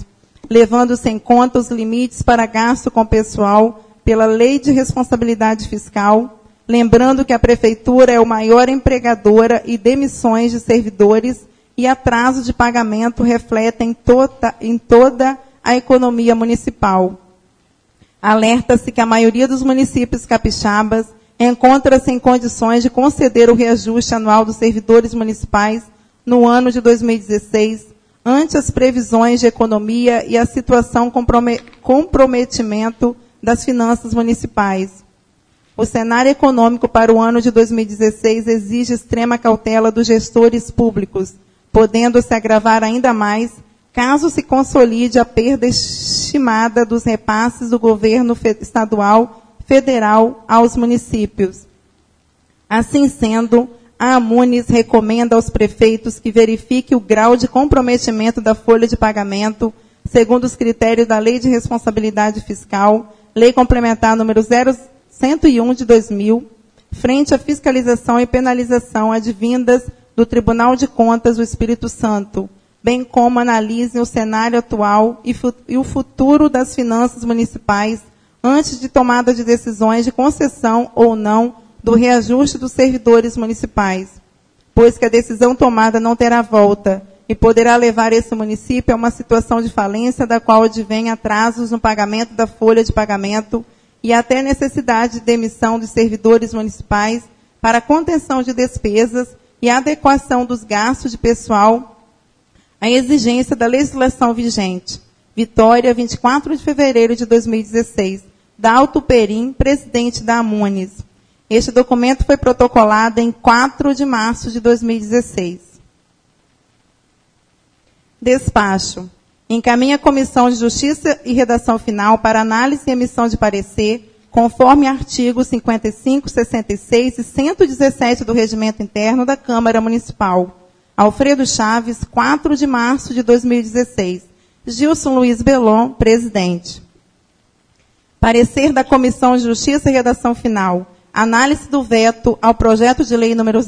levando-se em conta os limites para gasto com pessoal pela Lei de Responsabilidade Fiscal, lembrando que a Prefeitura é o maior empregadora e demissões de servidores e atraso de pagamento refletem em toda a economia municipal. Alerta-se que a maioria dos municípios capixabas encontra-se em condições de conceder o reajuste anual dos servidores municipais no ano de 2016, ante as previsões de economia e a situação comprometimento das finanças municipais. O cenário econômico para o ano de 2016 exige extrema cautela dos gestores públicos, podendo se agravar ainda mais caso se consolide a perda estimada dos repasses do governo estadual, federal aos municípios. Assim sendo, a AMUNES recomenda aos prefeitos que verifiquem o grau de comprometimento da folha de pagamento, segundo os critérios da Lei de Responsabilidade Fiscal, Lei Complementar número 101 de 2000, frente à fiscalização e penalização advindas do Tribunal de Contas do Espírito Santo, bem como analisem o cenário atual e o futuro das finanças municipais antes de tomada de decisões de concessão ou não do reajuste dos servidores municipais, pois que a decisão tomada não terá volta e poderá levar esse município a uma situação de falência da qual advém atrasos no pagamento da folha de pagamento e até necessidade de demissão dos servidores municipais para contenção de despesas e adequação dos gastos de pessoal à exigência da legislação vigente. Vitória, 24 de fevereiro de 2016. Dalto Perim, presidente da AMUNES. Este documento foi protocolado em 4 de março de 2016. Despacho. Encaminha a Comissão de Justiça e Redação Final para análise e emissão de parecer, conforme artigos 55, 66 e 117 do Regimento Interno da Câmara Municipal. Alfredo Chaves, 4 de março de 2016. Gilson Luiz Belon, presidente. Parecer da Comissão de Justiça e Redação Final. Análise do veto ao projeto de lei número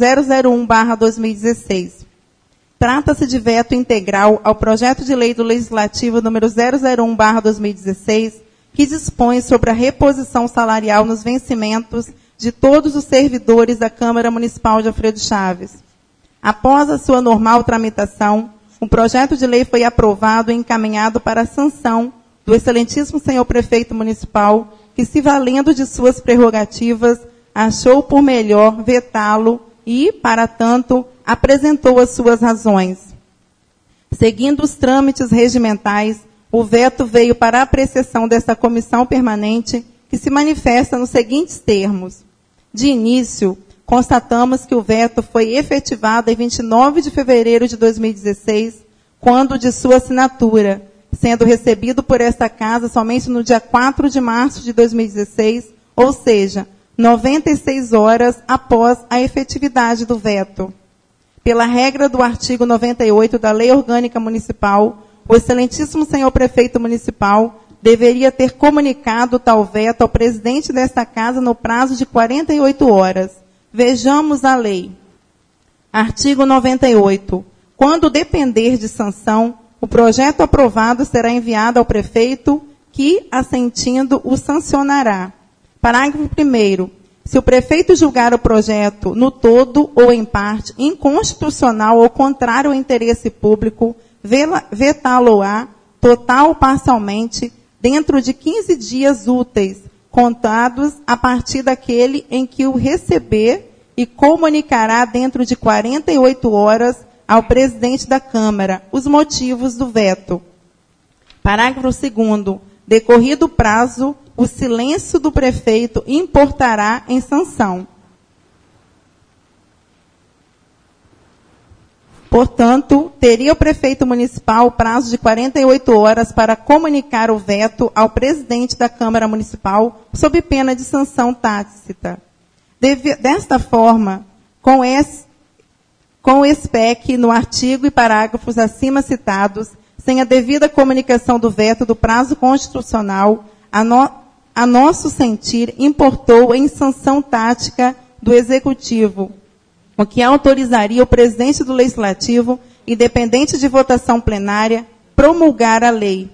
001/2016. Trata-se de veto integral ao projeto de lei do Legislativo número 001/2016, que dispõe sobre a reposição salarial nos vencimentos de todos os servidores da Câmara Municipal de Alfredo Chaves. Após a sua normal tramitação, o projeto de lei foi aprovado e encaminhado para a sanção do excelentíssimo senhor prefeito municipal, que, se valendo de suas prerrogativas, achou por melhor vetá-lo e, para tanto, apresentou as suas razões. Seguindo os trâmites regimentais, o veto veio para a apreciação desta comissão permanente, que se manifesta nos seguintes termos. De início, constatamos que o veto foi efetivado em 29 de fevereiro de 2016, quando de sua assinatura, sendo recebido por esta Casa somente no dia 4 de março de 2016, ou seja, 96 horas após a efetividade do veto. Pela regra do artigo 98 da Lei Orgânica Municipal, o excelentíssimo senhor prefeito municipal deveria ter comunicado tal veto ao presidente desta Casa no prazo de 48 horas. Vejamos a lei. Artigo 98. Quando depender de sanção, o projeto aprovado será enviado ao prefeito, que, assentindo, o sancionará. Parágrafo 1º. Se o prefeito julgar o projeto no todo ou em parte inconstitucional ou contrário ao interesse público, vetá-lo-á, total ou parcialmente, dentro de 15 dias úteis, contados a partir daquele em que o receber, e comunicará dentro de 48 horas ao presidente da Câmara os motivos do veto. Parágrafo 2º. Decorrido o prazo, o silêncio do prefeito importará em sanção. Portanto, teria o prefeito municipal prazo de 48 horas para comunicar o veto ao presidente da Câmara Municipal, sob pena de sanção tácita. Desta forma, com o SPEC no artigo e parágrafos acima citados, sem a devida comunicação do veto do prazo constitucional, a nosso sentir, importou em sanção tática do Executivo, o que autorizaria o presidente do Legislativo, independente de votação plenária, promulgar a lei.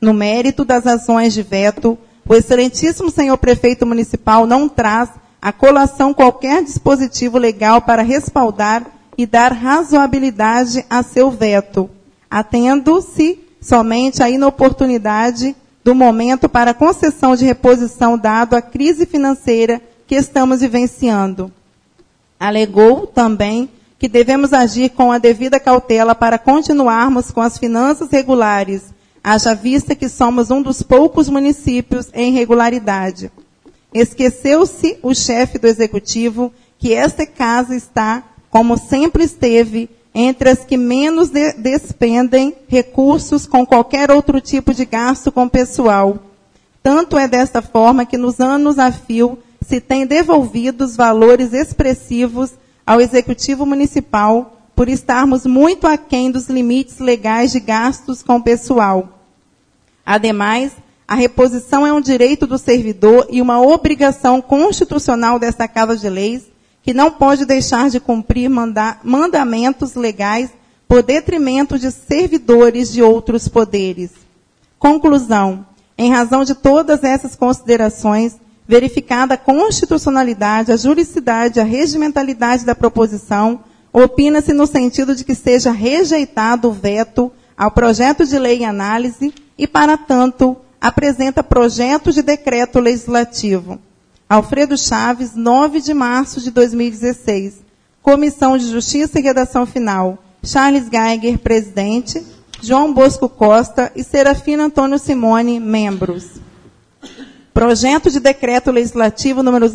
no mérito das ações de veto, o excelentíssimo senhor prefeito municipal não traz à colação qualquer dispositivo legal para respaldar e dar razoabilidade a seu veto, atendo-se somente à inoportunidade do momento para a concessão de reposição dado à crise financeira que estamos vivenciando. Alegou também que devemos agir com a devida cautela para continuarmos com as finanças regulares, haja vista que somos um dos poucos municípios em regularidade. Esqueceu-se o chefe do executivo que esta casa está, como sempre esteve, entre as que menos despendem recursos com qualquer outro tipo de gasto com pessoal. Tanto é desta forma que nos anos a fio se tem devolvidos valores expressivos ao Executivo Municipal por estarmos muito aquém dos limites legais de gastos com pessoal. Ademais, a reposição é um direito do servidor e uma obrigação constitucional desta Casa de Leis, que não pode deixar de cumprir mandamentos legais por detrimento de servidores de outros poderes. Conclusão. Em razão de todas essas considerações, verificada a constitucionalidade, a juridicidade, a regimentalidade da proposição, opina-se no sentido de que seja rejeitado o veto ao projeto de lei em análise e, para tanto, apresenta projeto de decreto legislativo. Alfredo Chaves, 9 de março de 2016. Comissão de Justiça e Redação Final. Charles Geiger, presidente. João Bosco Costa e Serafina Antônio Simone, membros. Projeto de Decreto Legislativo número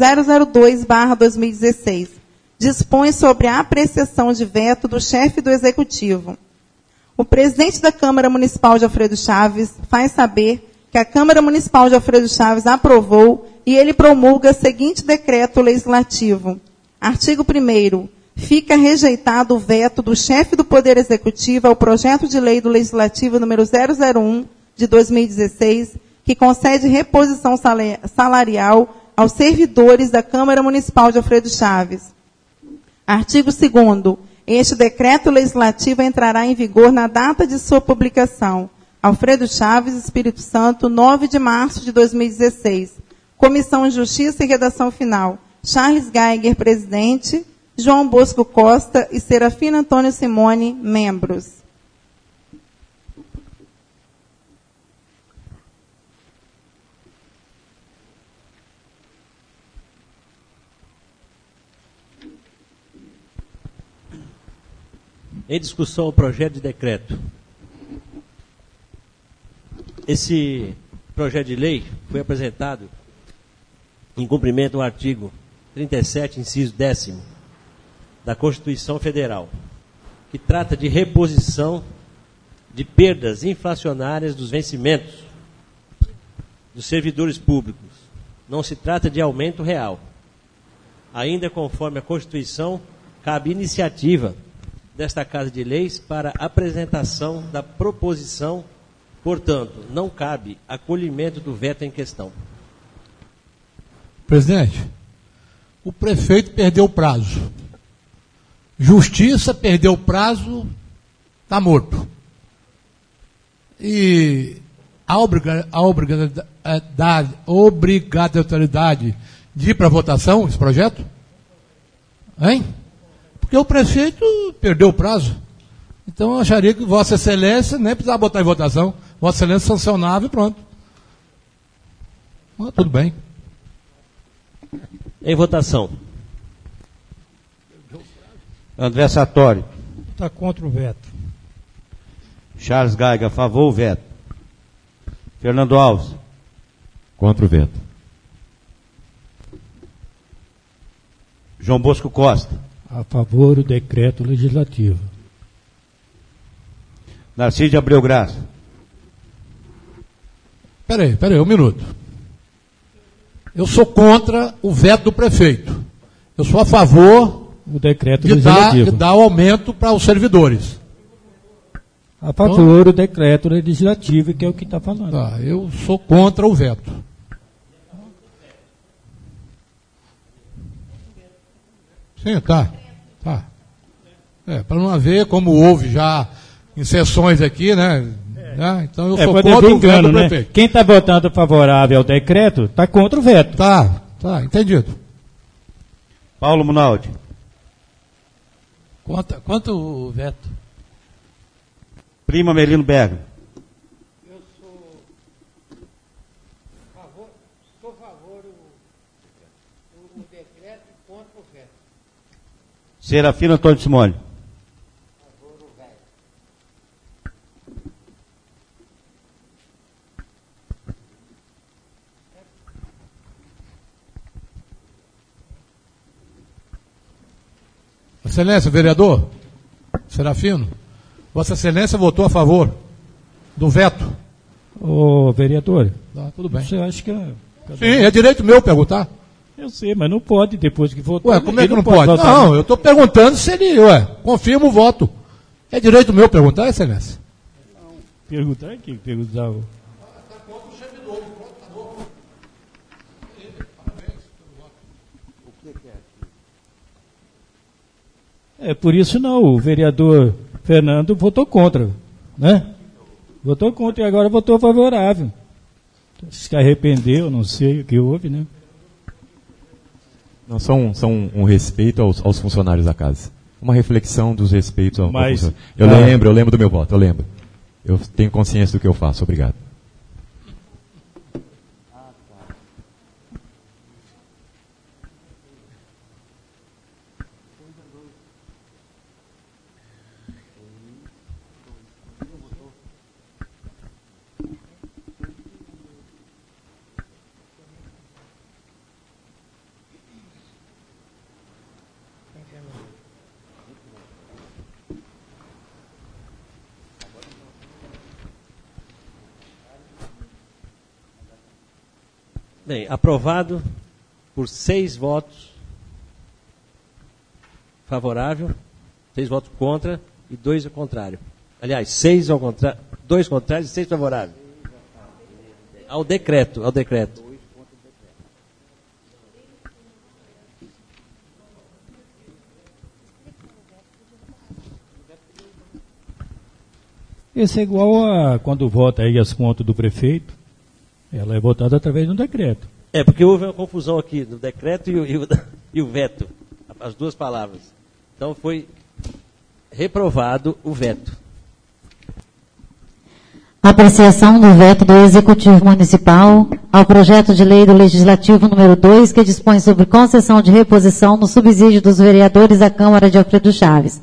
002/2016. Dispõe sobre a apreciação de veto do chefe do Executivo. O presidente da Câmara Municipal de Alfredo Chaves faz saber que a Câmara Municipal de Alfredo Chaves aprovou e ele promulga o seguinte decreto legislativo. Artigo 1º. Fica rejeitado o veto do chefe do Poder Executivo ao projeto de lei do Legislativo número 001 de 2016, que concede reposição salarial aos servidores da Câmara Municipal de Alfredo Chaves. Artigo 2º. Este decreto legislativo entrará em vigor na data de sua publicação. Alfredo Chaves, Espírito Santo, 9 de março de 2016. Comissão de Justiça e Redação Final. Charles Geiger, presidente. João Bosco Costa e Serafina Antônio Simone, membros. Em discussão o projeto de decreto. Esse projeto de lei foi apresentado em cumprimento ao artigo 37, inciso 10º, da Constituição Federal, que trata de reposição de perdas inflacionárias dos vencimentos dos servidores públicos. Não se trata de aumento real. Ainda conforme a Constituição, cabe iniciativa desta Casa de Leis para apresentação da proposição, portanto, não cabe acolhimento do veto em questão. Presidente, o prefeito perdeu o prazo. Justiça perdeu o prazo, está morto. E a obrigatoriedade de ir para votação, esse projeto? Hein? Porque o prefeito perdeu o prazo. Então eu acharia que Vossa Excelência nem precisava botar em votação. Vossa Excelência sancionava e pronto. Mas, tudo bem. Em votação. André Sartori. Está contra o veto. Charles Geiger, a favor o veto. Fernando Alves. Contra o veto. João Bosco Costa. A favor o decreto legislativo. Narciso de Abreu Graça. Peraí, um minuto. Eu sou contra o veto do prefeito. Eu sou a favor o decreto de legislativo. dar o aumento para os servidores. A favor o decreto legislativo, que é o que está falando. Tá, eu sou contra o veto. Sim, tá. Para não haver, como houve já em sessões aqui, né? Então eu sou pode contra haver o veto engano, do né? prefeito. Quem está votando favorável ao decreto está contra o veto. Tá, entendido. Paulo Munaldi. Quanto o veto? Prima Melino Bergamo. Eu sou favor o decreto e contra o veto. Serafino Antônio Simone. Excelência, vereador Serafino, Vossa Excelência votou a favor do veto. Ô, vereador, Tudo bem. você acha que... Sim, é direito meu perguntar. Eu sei, mas não pode depois que votar. Ué, como é que Ele não pode? votar. Não, eu estou perguntando se ele, confirma o voto. É direito meu perguntar, Excelência? Perguntar aqui, perguntar o... Por isso não, o vereador Fernando votou contra, né? Votou contra e agora votou favorável. Se arrependeu, não sei o que houve, né? Não, são um respeito aos funcionários da casa. Uma reflexão dos respeitos ao funcionário. Eu lembro do meu voto, eu lembro. Eu tenho consciência do que eu faço, obrigado. Bem, aprovado por 6 votos favorável, 6 votos contra e 2 ao contrário. Aliás, 6 ao contrário, 2 contrários e 6 favoráveis. Ao decreto. Esse é igual a quando vota aí as contas do prefeito, ela é votada através de um decreto. Porque houve uma confusão aqui no decreto e o veto, as duas palavras. Então foi reprovado o veto. Apreciação do veto do Executivo Municipal ao projeto de lei do Legislativo número 2, que dispõe sobre concessão de reposição no subsídio dos vereadores da Câmara de Alfredo Chaves.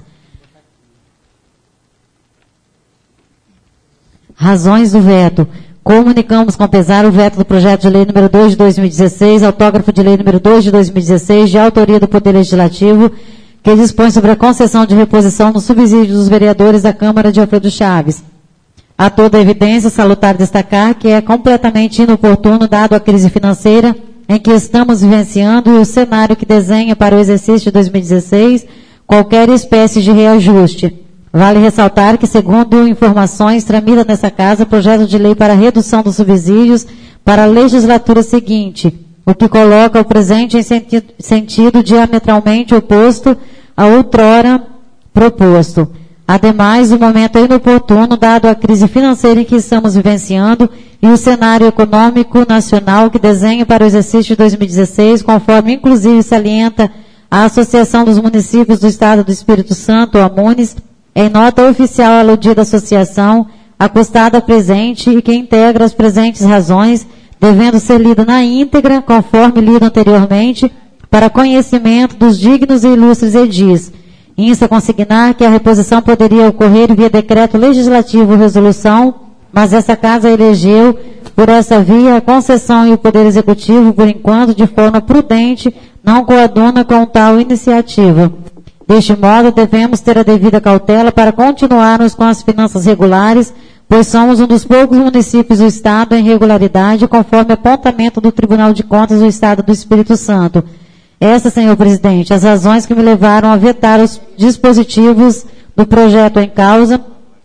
Razões do veto. Comunicamos com pesar o veto do projeto de lei número 2 de 2016, autógrafo de lei número 2 de 2016, de autoria do Poder Legislativo, que dispõe sobre a concessão de reposição no subsídio dos vereadores da Câmara de Alfredo Chaves. A toda evidência, salutar destacar que é completamente inoportuno, dado a crise financeira em que estamos vivenciando e o cenário que desenha para o exercício de 2016, qualquer espécie de reajuste. Vale ressaltar que, segundo informações, tramita nessa casa projeto de lei para redução dos subsídios para a legislatura seguinte, o que coloca o presente em sentido diametralmente oposto ao outrora proposto. Ademais, o momento é inoportuno, dado a crise financeira em que estamos vivenciando e o cenário econômico nacional que desenha para o exercício de 2016, conforme inclusive salienta a Associação dos Municípios do Estado do Espírito Santo, a AMUNES, em nota oficial aludida à associação, acostada presente e que integra as presentes razões, devendo ser lida na íntegra, conforme lido anteriormente, para conhecimento dos dignos e ilustres edis. Insta consignar que a reposição poderia ocorrer via decreto legislativo ou resolução, mas essa casa elegeu, por essa via, a concessão e o Poder Executivo, por enquanto, de forma prudente, não coaduna com tal iniciativa. Deste modo, devemos ter a devida cautela para continuarmos com as finanças regulares, pois somos um dos poucos municípios do Estado em regularidade, conforme apontamento do Tribunal de Contas do Estado do Espírito Santo. Essas, senhor presidente, as razões que me levaram a vetar os dispositivos do projeto em causa,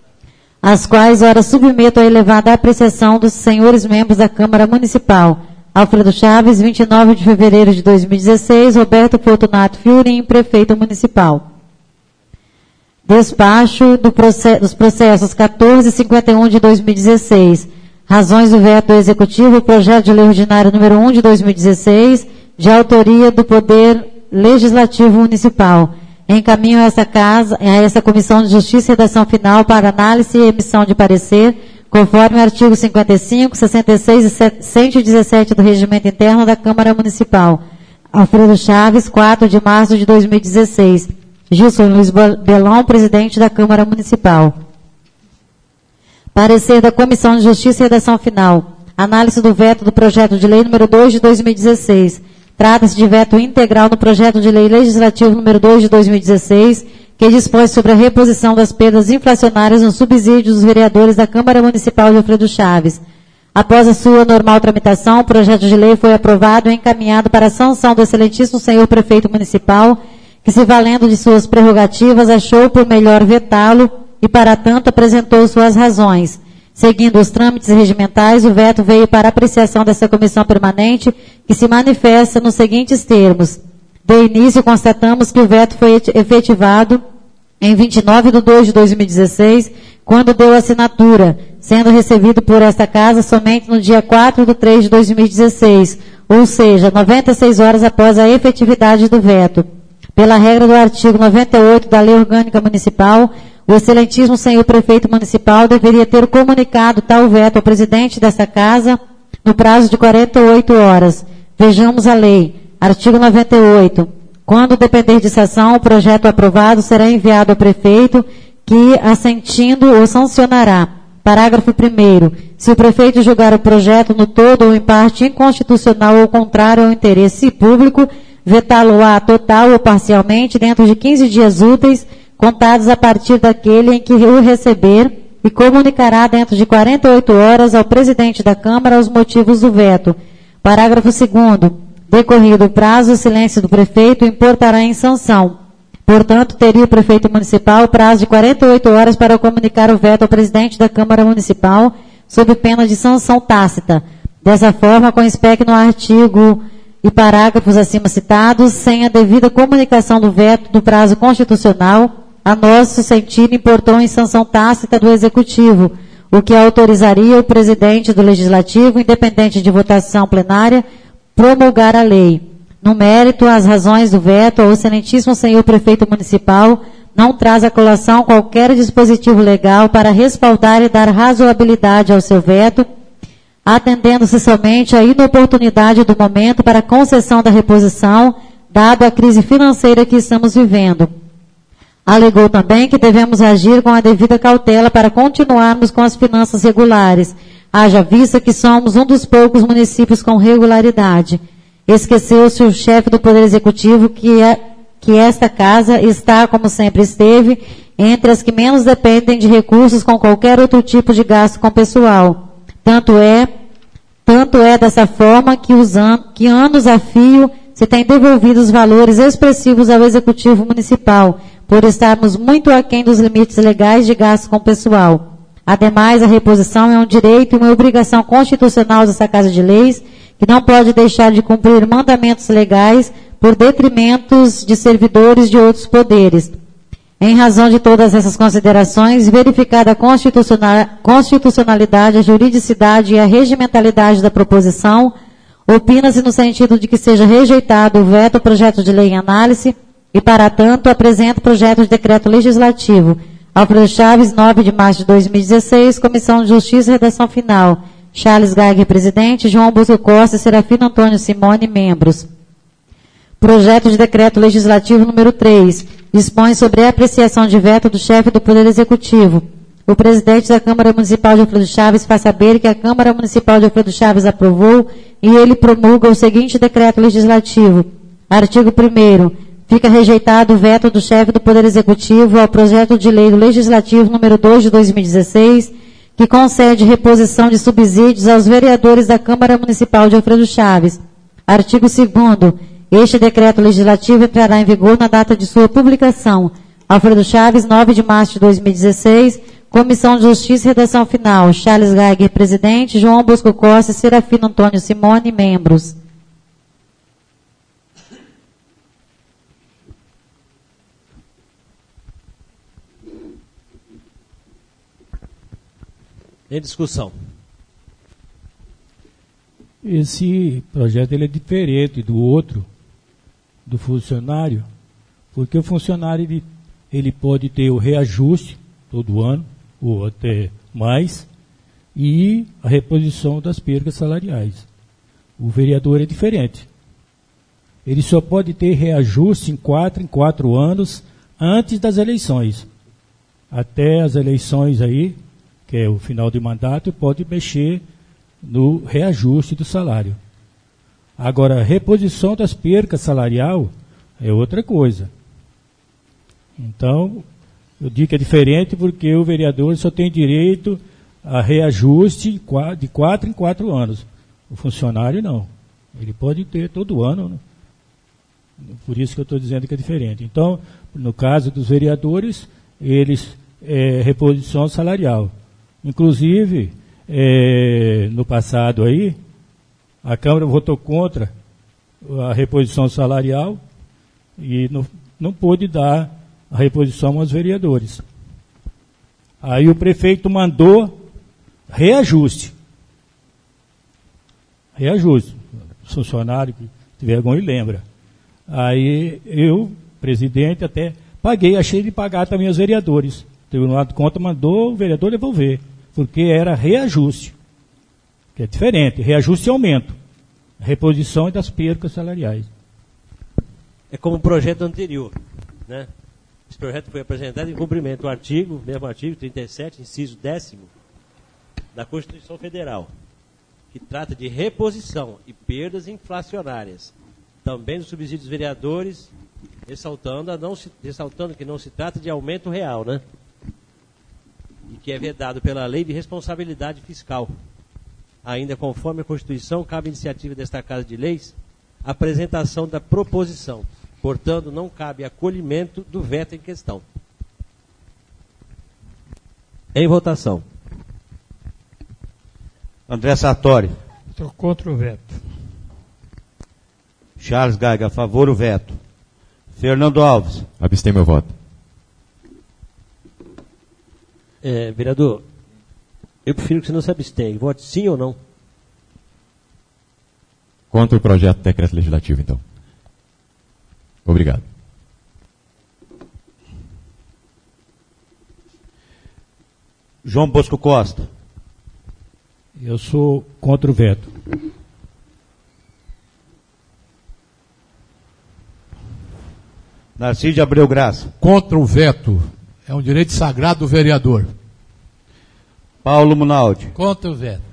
as quais, ora, submeto à elevada apreciação dos senhores membros da Câmara Municipal. Alfredo Chaves, 29 de fevereiro de 2016, Roberto Fortunato Fiorim, prefeito municipal. Despacho dos processos 1451 de 2016. Razões do veto do Executivo, projeto de lei ordinário número 1 de 2016, de autoria do Poder Legislativo Municipal. Encaminho a essa Comissão de Justiça e Redação Final para análise e emissão de parecer, conforme o artigo 55, 66 e 117 do Regimento Interno da Câmara Municipal. Alfredo Chaves, 4 de março de 2016. Gilson Luiz Belão, presidente da Câmara Municipal. Parecer da Comissão de Justiça e Redação Final. Análise do veto do projeto de lei número 2 de 2016. Trata-se de veto integral no projeto de lei legislativo número 2 de 2016, que dispõe sobre a reposição das perdas inflacionárias nos subsídios dos vereadores da Câmara Municipal de Alfredo Chaves. Após a sua normal tramitação, o projeto de lei foi aprovado e encaminhado para a sanção do excelentíssimo senhor prefeito municipal, que, se valendo de suas prerrogativas, achou por melhor vetá-lo e, para tanto, apresentou suas razões. Seguindo os trâmites regimentais, o veto veio para apreciação dessa comissão permanente, que se manifesta nos seguintes termos. De início, constatamos que o veto foi efetivado em 29 de 2 de 2016, quando deu assinatura, sendo recebido por esta Casa somente no dia 4 de 3 de 2016, ou seja, 96 horas após a efetividade do veto. Pela regra do artigo 98 da Lei Orgânica Municipal, o excelentíssimo senhor prefeito municipal deveria ter comunicado tal veto ao presidente desta Casa no prazo de 48 horas. Vejamos a lei. Artigo 98. Quando depender de sanção, o projeto aprovado será enviado ao prefeito, que, assentindo, o sancionará. Parágrafo 1º. Se o prefeito julgar o projeto no todo ou em parte inconstitucional ou contrário ao interesse público, vetá-lo-á total ou parcialmente dentro de 15 dias úteis, contados a partir daquele em que o receber, e comunicará dentro de 48 horas ao presidente da Câmara os motivos do veto. Parágrafo 2º. Decorrido o prazo, o silêncio do prefeito importará em sanção. Portanto, teria o prefeito municipal prazo de 48 horas para comunicar o veto ao presidente da Câmara Municipal, sob pena de sanção tácita. Dessa forma, com espécie no artigo e parágrafos acima citados, sem a devida comunicação do veto do prazo constitucional, a nosso sentir importou em sanção tácita do Executivo, o que autorizaria o presidente do Legislativo, independente de votação plenária, promulgar a lei. No mérito, as razões do veto ao excelentíssimo senhor prefeito municipal não traz à colação qualquer dispositivo legal para respaldar e dar razoabilidade ao seu veto, atendendo-se somente à inoportunidade do momento para a concessão da reposição, dado a crise financeira que estamos vivendo. Alegou também que devemos agir com a devida cautela para continuarmos com as finanças regulares, haja vista que somos um dos poucos municípios com regularidade. Esqueceu-se o chefe do Poder Executivo que esta Casa está, como sempre esteve, entre as que menos dependem de recursos com qualquer outro tipo de gasto com pessoal. Tanto é dessa forma que anos a fio se tem devolvido os valores expressivos ao Executivo Municipal, por estarmos muito aquém dos limites legais de gasto com pessoal. Ademais, a reposição é um direito e uma obrigação constitucional dessa Casa de Leis, que não pode deixar de cumprir mandamentos legais por detrimentos de servidores de outros poderes. Em razão de todas essas considerações, verificada a constitucionalidade, a juridicidade e a regimentalidade da proposição, opina-se no sentido de que seja rejeitado o veto ao projeto de lei em análise e, para tanto, apresenta o projeto de decreto legislativo. Alfredo Chaves, 9 de março de 2016, Comissão de Justiça e Redação Final. Charles Geiger, presidente, João Bosco Costa e Serafino Antônio Simone, membros. Projeto de decreto legislativo número 3, dispõe sobre a apreciação de veto do chefe do Poder Executivo. O presidente da Câmara Municipal de Alfredo Chaves faz saber que a Câmara Municipal de Alfredo Chaves aprovou e ele promulga o seguinte decreto legislativo. Artigo 1º. Fica rejeitado o veto do chefe do Poder Executivo ao projeto de lei do Legislativo número 2 de 2016, que concede reposição de subsídios aos vereadores da Câmara Municipal de Alfredo Chaves. Artigo 2º. Este decreto legislativo entrará em vigor na data de sua publicação. Alfredo Chaves, 9 de março de 2016, Comissão de Justiça e Redação Final. Charles Geiger, presidente, João Bosco Costa e Serafino Antônio Simone, membros. Em discussão. Esse projeto ele é diferente do outro, do funcionário, porque o funcionário ele pode ter o reajuste todo ano, ou até mais, e a reposição das perdas salariais. O vereador é diferente. Ele só pode ter reajuste em 4 anos antes das eleições. Até as eleições aí, que é o final de mandato, pode mexer no reajuste do salário. Agora, a reposição das percas salarial é outra coisa. Então, eu digo que é diferente porque o vereador só tem direito a reajuste de 4 em 4 anos. O funcionário não. Ele pode ter todo ano, né? Por isso que eu estou dizendo que é diferente. Então, no caso dos vereadores, eles reposição salarial. Inclusive, no passado aí, a Câmara votou contra a reposição salarial e não pôde dar a reposição aos vereadores. Aí o prefeito mandou reajuste. Reajuste. O funcionário que tiver vergonha lembra. Aí eu, presidente, até paguei, achei de pagar também aos vereadores. O Tribunal de Contas mandou o vereador devolver, porque era reajuste, que é diferente, reajuste e aumento, reposição das percas salariais. É como o projeto anterior, né? Esse projeto foi apresentado em cumprimento ao mesmo artigo 37, inciso 10º, da Constituição Federal, que trata de reposição e perdas inflacionárias, também dos subsídios vereadores, ressaltando que não se trata de aumento real, né? E que é vedado pela Lei de Responsabilidade Fiscal. Ainda conforme a Constituição, cabe à iniciativa desta Casa de Leis a apresentação da proposição. Portanto, não cabe acolhimento do veto em questão. Em votação. André Sartori. Estou contra o veto. Charles Geiger, a favor o veto. Fernando Alves. Abstenho meu voto. Vereador, eu prefiro que você não se abstenha. Vote sim ou não? Contra o projeto de decreto legislativo, então. Obrigado. João Bosco Costa. Eu sou contra o veto. Narciso Abreu Graça. Contra o veto. É um direito sagrado do vereador. Paulo Munaldi. Contra o veto.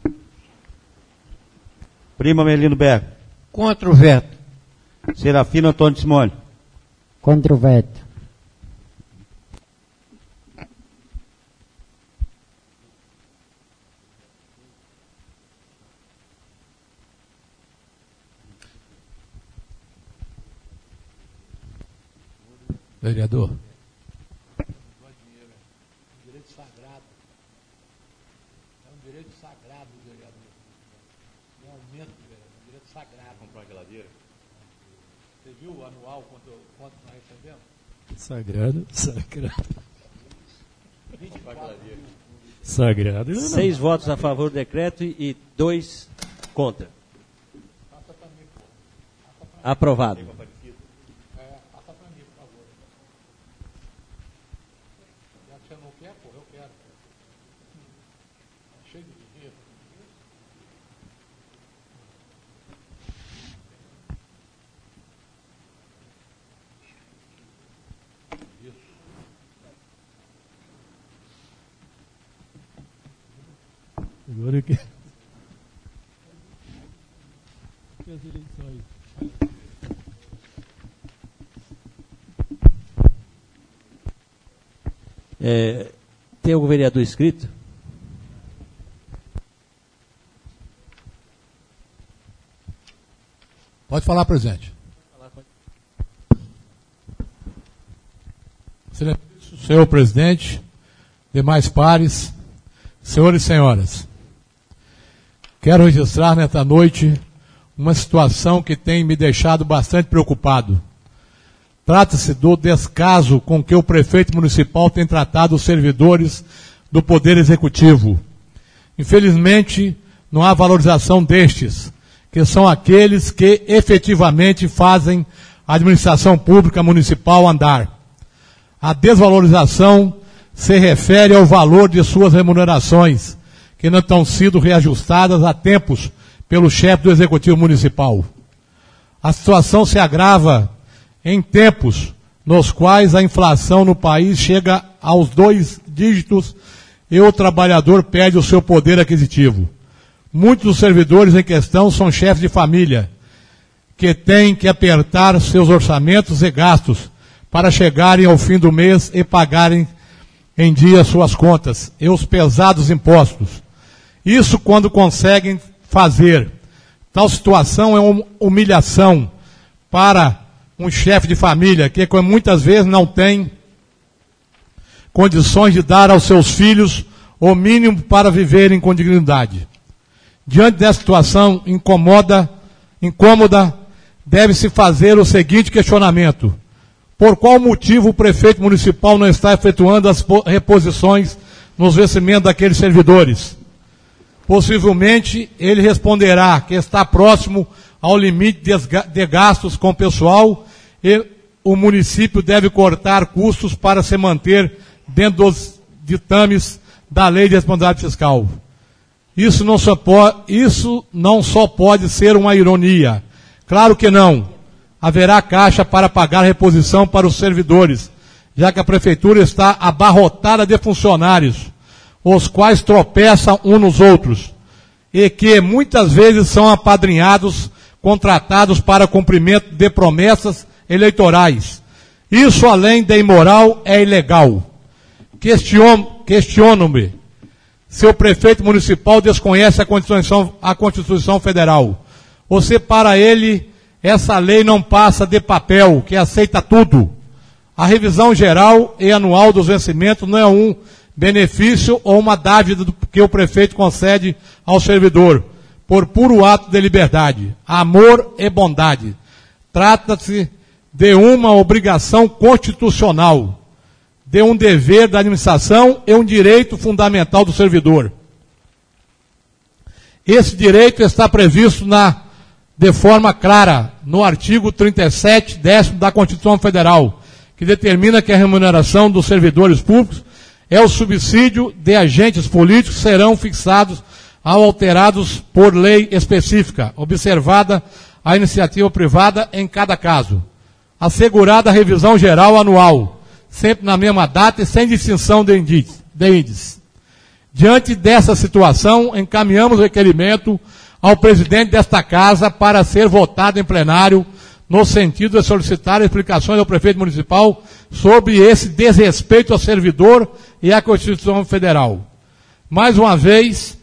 Prima Melino Berg. Contra o veto. Serafino Antônio Simone. Contra o veto. Vereador. Você viu o anual quanto nós recebemos? Sagrado. Sagrado. 6 votos a favor do decreto e 2 contra. Aprovado. Passa para mim, por favor. Já que você não quer, pô, eu quero. Cheio de dinheiro. Agora eu quero. As eleições. Tem algum vereador inscrito? Pode falar, presidente. Senhor presidente, demais pares, senhores e senhoras, quero registrar nesta noite uma situação que tem me deixado bastante preocupado. Trata-se do descaso com que o prefeito municipal tem tratado os servidores do Poder Executivo. Infelizmente, não há valorização destes, que são aqueles que efetivamente fazem a administração pública municipal andar. A desvalorização se refere ao valor de suas remunerações, que não estão sendo reajustadas há tempos pelo chefe do Executivo Municipal. A situação se agrava em tempos nos quais a inflação no país chega aos 2 dígitos e o trabalhador perde o seu poder aquisitivo. Muitos dos servidores em questão são chefes de família, que têm que apertar seus orçamentos e gastos para chegarem ao fim do mês e pagarem em dia suas contas e os pesados impostos. Isso quando conseguem fazer. Tal situação é uma humilhação para um chefe de família que muitas vezes não tem condições de dar aos seus filhos o mínimo para viverem com dignidade. Diante dessa situação incômoda, deve-se fazer o seguinte questionamento: por qual motivo o prefeito municipal não está efetuando as reposições nos vencimentos daqueles servidores? Possivelmente ele responderá que está próximo ao limite de gastos com o pessoal e o município deve cortar custos para se manter dentro dos ditames da lei de responsabilidade fiscal. Isso não só pode ser uma ironia. Claro que não. Haverá caixa para pagar reposição para os servidores, já que a prefeitura está abarrotada de funcionários, os quais tropeçam uns nos outros, e que muitas vezes são apadrinhados, contratados para cumprimento de promessas eleitorais. Isso, além de imoral, é ilegal. Questiono-me se o prefeito municipal desconhece a Constituição Federal, ou se para ele essa lei não passa de papel, que aceita tudo. A revisão geral e anual dos vencimentos não é um benefício ou uma dávida que o prefeito concede ao servidor, por puro ato de liberdade, amor e bondade. Trata-se de uma obrigação constitucional, de um dever da administração e um direito fundamental do servidor. Esse direito está previsto de forma clara no artigo 37, 10º da Constituição Federal, que determina que a remuneração dos servidores públicos é o subsídio de agentes políticos que serão fixados ou alterados por lei específica, observada a iniciativa privada em cada caso. Assegurada a revisão geral anual, sempre na mesma data e sem distinção de índice. Diante dessa situação, encaminhamos o requerimento ao presidente desta casa para ser votado em plenário, no sentido de solicitar explicações ao prefeito municipal sobre esse desrespeito ao servidor e à Constituição Federal. Mais uma vez,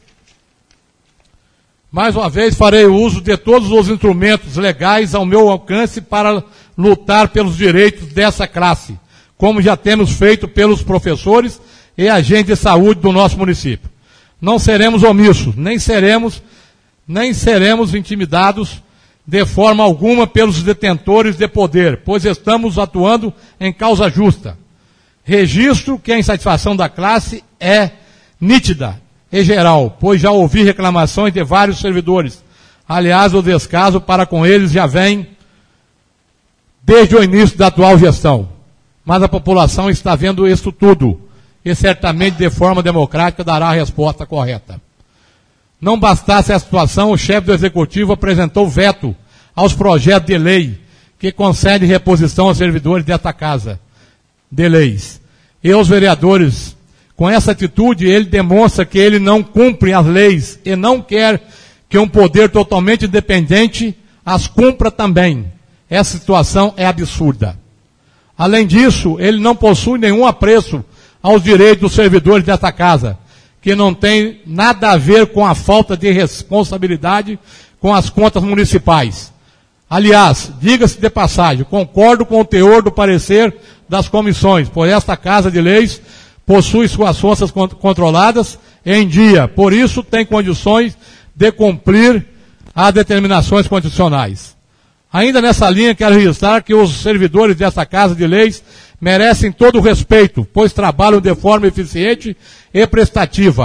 farei uso de todos os instrumentos legais ao meu alcance para lutar pelos direitos dessa classe, como já temos feito pelos professores e agentes de saúde do nosso município. Não seremos omissos, nem seremos intimidados de forma alguma pelos detentores de poder, pois estamos atuando em causa justa. Registro que a insatisfação da classe é nítida e geral, pois já ouvi reclamações de vários servidores. Aliás, o descaso para com eles já vem desde o início da atual gestão. Mas a população está vendo isso tudo e certamente de forma democrática dará a resposta correta. Não bastasse a situação, o chefe do Executivo apresentou veto aos projetos de lei que concedem reposição aos servidores desta casa de leis. E aos vereadores, com essa atitude, ele demonstra que ele não cumpre as leis e não quer que um poder totalmente independente as cumpra também. Essa situação é absurda. Além disso, ele não possui nenhum apreço aos direitos dos servidores desta casa, que não tem nada a ver com a falta de responsabilidade com as contas municipais. Aliás, diga-se de passagem, concordo com o teor do parecer das comissões, pois esta Casa de Leis possui suas contas controladas em dia, por isso tem condições de cumprir as determinações constitucionais. Ainda nessa linha, quero registrar que os servidores desta Casa de Leis merecem todo o respeito, pois trabalham de forma eficiente e prestativa.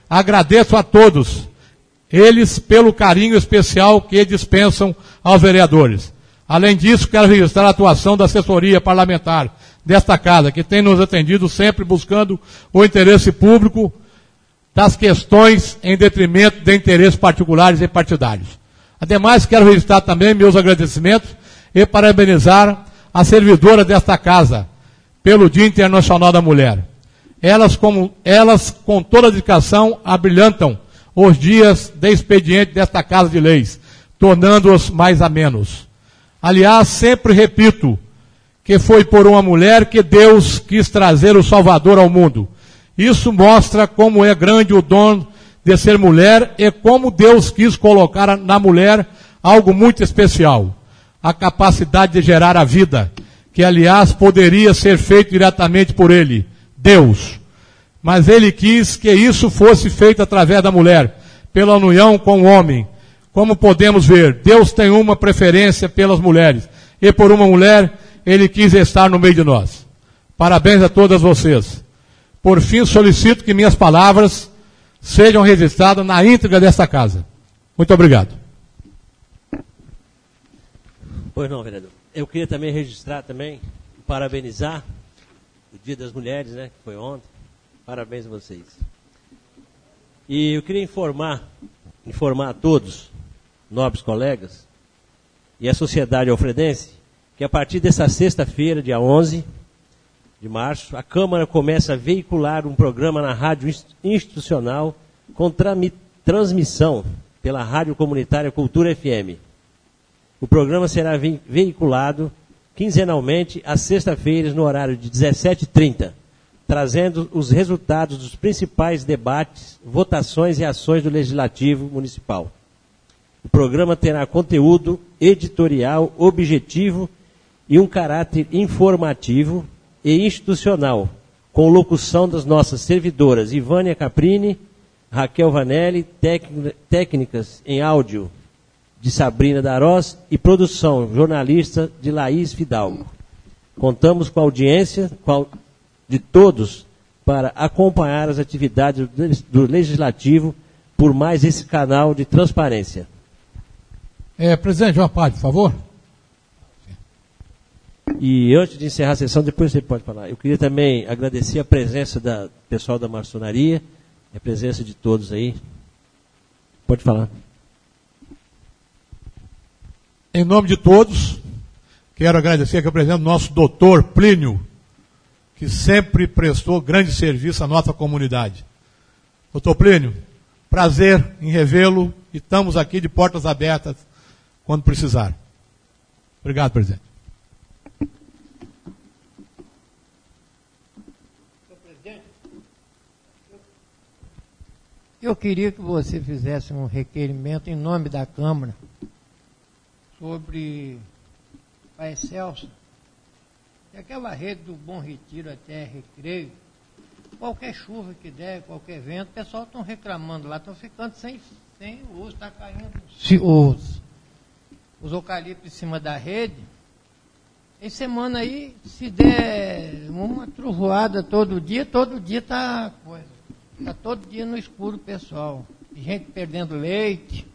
Agradeço a todos, eles pelo carinho especial que dispensam aos vereadores. Além disso, quero registrar a atuação da assessoria parlamentar desta casa, que tem nos atendido sempre buscando o interesse público das questões em detrimento de interesses particulares e partidários. Ademais, quero registrar também meus agradecimentos e parabenizar a servidora desta casa pelo Dia Internacional da Mulher. Elas, com toda a dedicação, abrilhantam os dias de expediente desta Casa de Leis, tornando-os mais amenos. Aliás, sempre repito que foi por uma mulher que Deus quis trazer o Salvador ao mundo. Isso mostra como é grande o dom de ser mulher e como Deus quis colocar na mulher algo muito especial. A capacidade de gerar a vida, que aliás poderia ser feito diretamente por Ele, Deus. Mas Ele quis que isso fosse feito através da mulher, pela união com o homem. Como podemos ver, Deus tem uma preferência pelas mulheres. E por uma mulher, Ele quis estar no meio de nós. Parabéns a todas vocês. Por fim, solicito que minhas palavras sejam registradas na íntegra desta casa. Muito obrigado. Pois não, vereador. Eu queria também registrar também, parabenizar o Dia das Mulheres, né, que foi ontem. Parabéns a vocês. E eu queria informar a todos, nobres colegas, e a sociedade alfredense, que a partir dessa sexta-feira, dia 11 de março, a Câmara começa a veicular um programa na rádio institucional com transmissão pela Rádio Comunitária Cultura FM. O programa será veiculado quinzenalmente às sextas-feiras no horário de 17h30, trazendo os resultados dos principais debates, votações e ações do Legislativo Municipal. O programa terá conteúdo editorial objetivo e um caráter informativo e institucional, com locução das nossas servidoras Ivânia Caprini, Raquel Vanelli, técnicas em áudio de Sabrina Darós e produção jornalista de Laís Fidalgo. Contamos com a audiência de todos para acompanhar as atividades do Legislativo por mais esse canal de transparência. Presidente, uma parte, por favor. E antes de encerrar a sessão, depois você pode falar. Eu queria também agradecer a presença do pessoal da maçonaria, a presença de todos aí. Pode falar. Em nome de todos, quero agradecer aqui a presença do nosso doutor Plínio, que sempre prestou grande serviço à nossa comunidade. Doutor Plínio, prazer em revê-lo e estamos aqui de portas abertas quando precisar. Obrigado, presidente. Eu queria que você fizesse um requerimento em nome da Câmara sobre a Excelsa, e aquela rede do Bom Retiro até Recreio. Qualquer chuva que der, qualquer vento, o pessoal estão reclamando lá, estão ficando sem uso, está caindo os eucaliptos em cima da rede. Em semana aí, se der uma trovoada todo dia está coisa. Está todo dia no escuro, pessoal. Gente perdendo leite.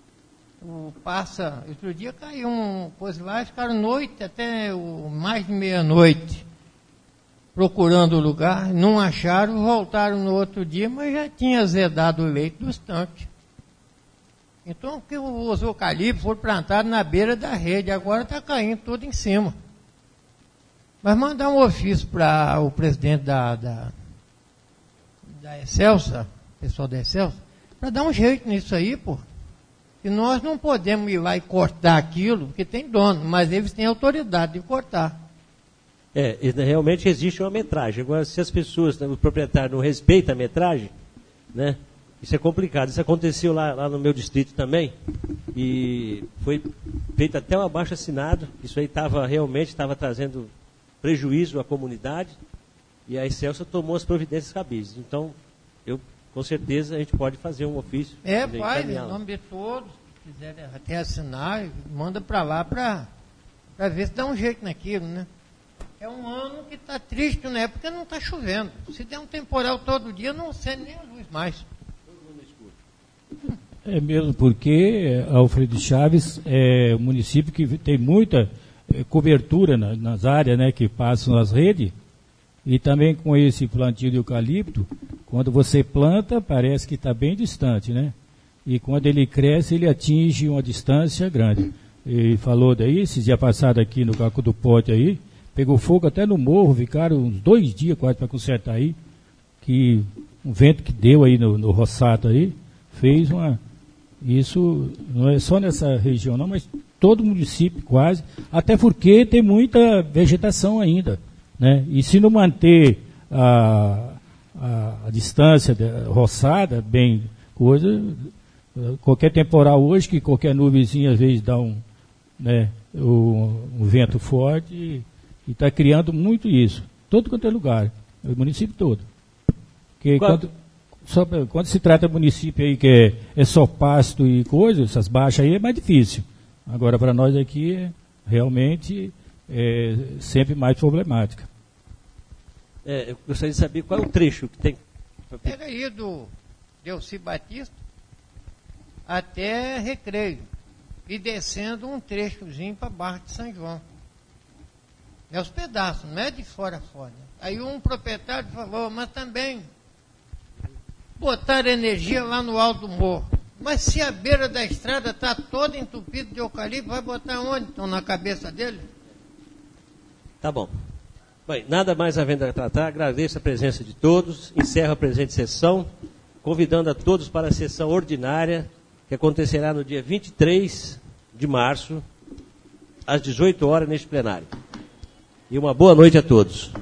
Outro dia caiu uma coisa lá, ficaram noite até mais de meia-noite procurando o lugar, não acharam, voltaram no outro dia, mas já tinha azedado o leite dos tanques. Então, que os eucaliptos foram plantados na beira da rede, agora está caindo tudo em cima. Mas mandar um ofício para o presidente da Excelsa, pessoal da Excelsa, para dar um jeito nisso aí, pô. E nós não podemos ir lá e cortar aquilo, porque tem dono, mas eles têm autoridade de cortar. Realmente existe uma metragem. Agora, se as pessoas, o proprietário não respeita a metragem, né, isso é complicado. Isso aconteceu lá no meu distrito também, e foi feito até um abaixo-assinado. Isso aí realmente estava trazendo prejuízo à comunidade, e a Excelsa tomou as providências cabíveis. Então, com certeza a gente pode fazer um ofício. Pai, em nome de todos, que quiserem até assinar, manda para lá para ver se dá um jeito naquilo, né? É um ano que está triste, né? Porque não está chovendo. Se der um temporal todo dia, não acende nem a luz mais. É mesmo, porque Alfredo Chaves é um município que tem muita cobertura nas áreas, né, que passam as redes, e também com esse plantio de eucalipto, quando você planta, parece que está bem distante, né? E quando ele cresce, ele atinge uma distância grande. Ele falou daí, esses dias passados aqui no Caco do Pote aí, pegou fogo até no morro, ficaram uns 2 dias quase para consertar aí, que um vento que deu aí no roçato aí, fez uma... Isso não é só nessa região não, mas todo município quase, até porque tem muita vegetação ainda, né? E se não manter a distância roçada, bem coisa, qualquer temporal hoje, que qualquer nuvenzinha às vezes dá um vento forte e está criando muito isso. Todo quanto é lugar, o município todo. Porque quando se trata de município aí que é só pasto e coisas, essas baixas aí é mais difícil. Agora para nós aqui realmente é sempre mais problemática. Eu gostaria de saber qual é o trecho que tem. Pega aí do Delci Batista até Recreio e descendo um trechozinho para Barra de São João. É os pedaços, não é de fora a fora. Aí um proprietário falou, mas também botar energia lá no alto do morro. Mas se a beira da estrada está toda entupida de eucalipto, vai botar onde? Então na cabeça dele? Tá bom. Bem, nada mais havendo a tratar, agradeço a presença de todos, encerro a presente sessão, convidando a todos para a sessão ordinária, que acontecerá no dia 23 de março, às 18 horas, neste plenário. E uma boa noite a todos.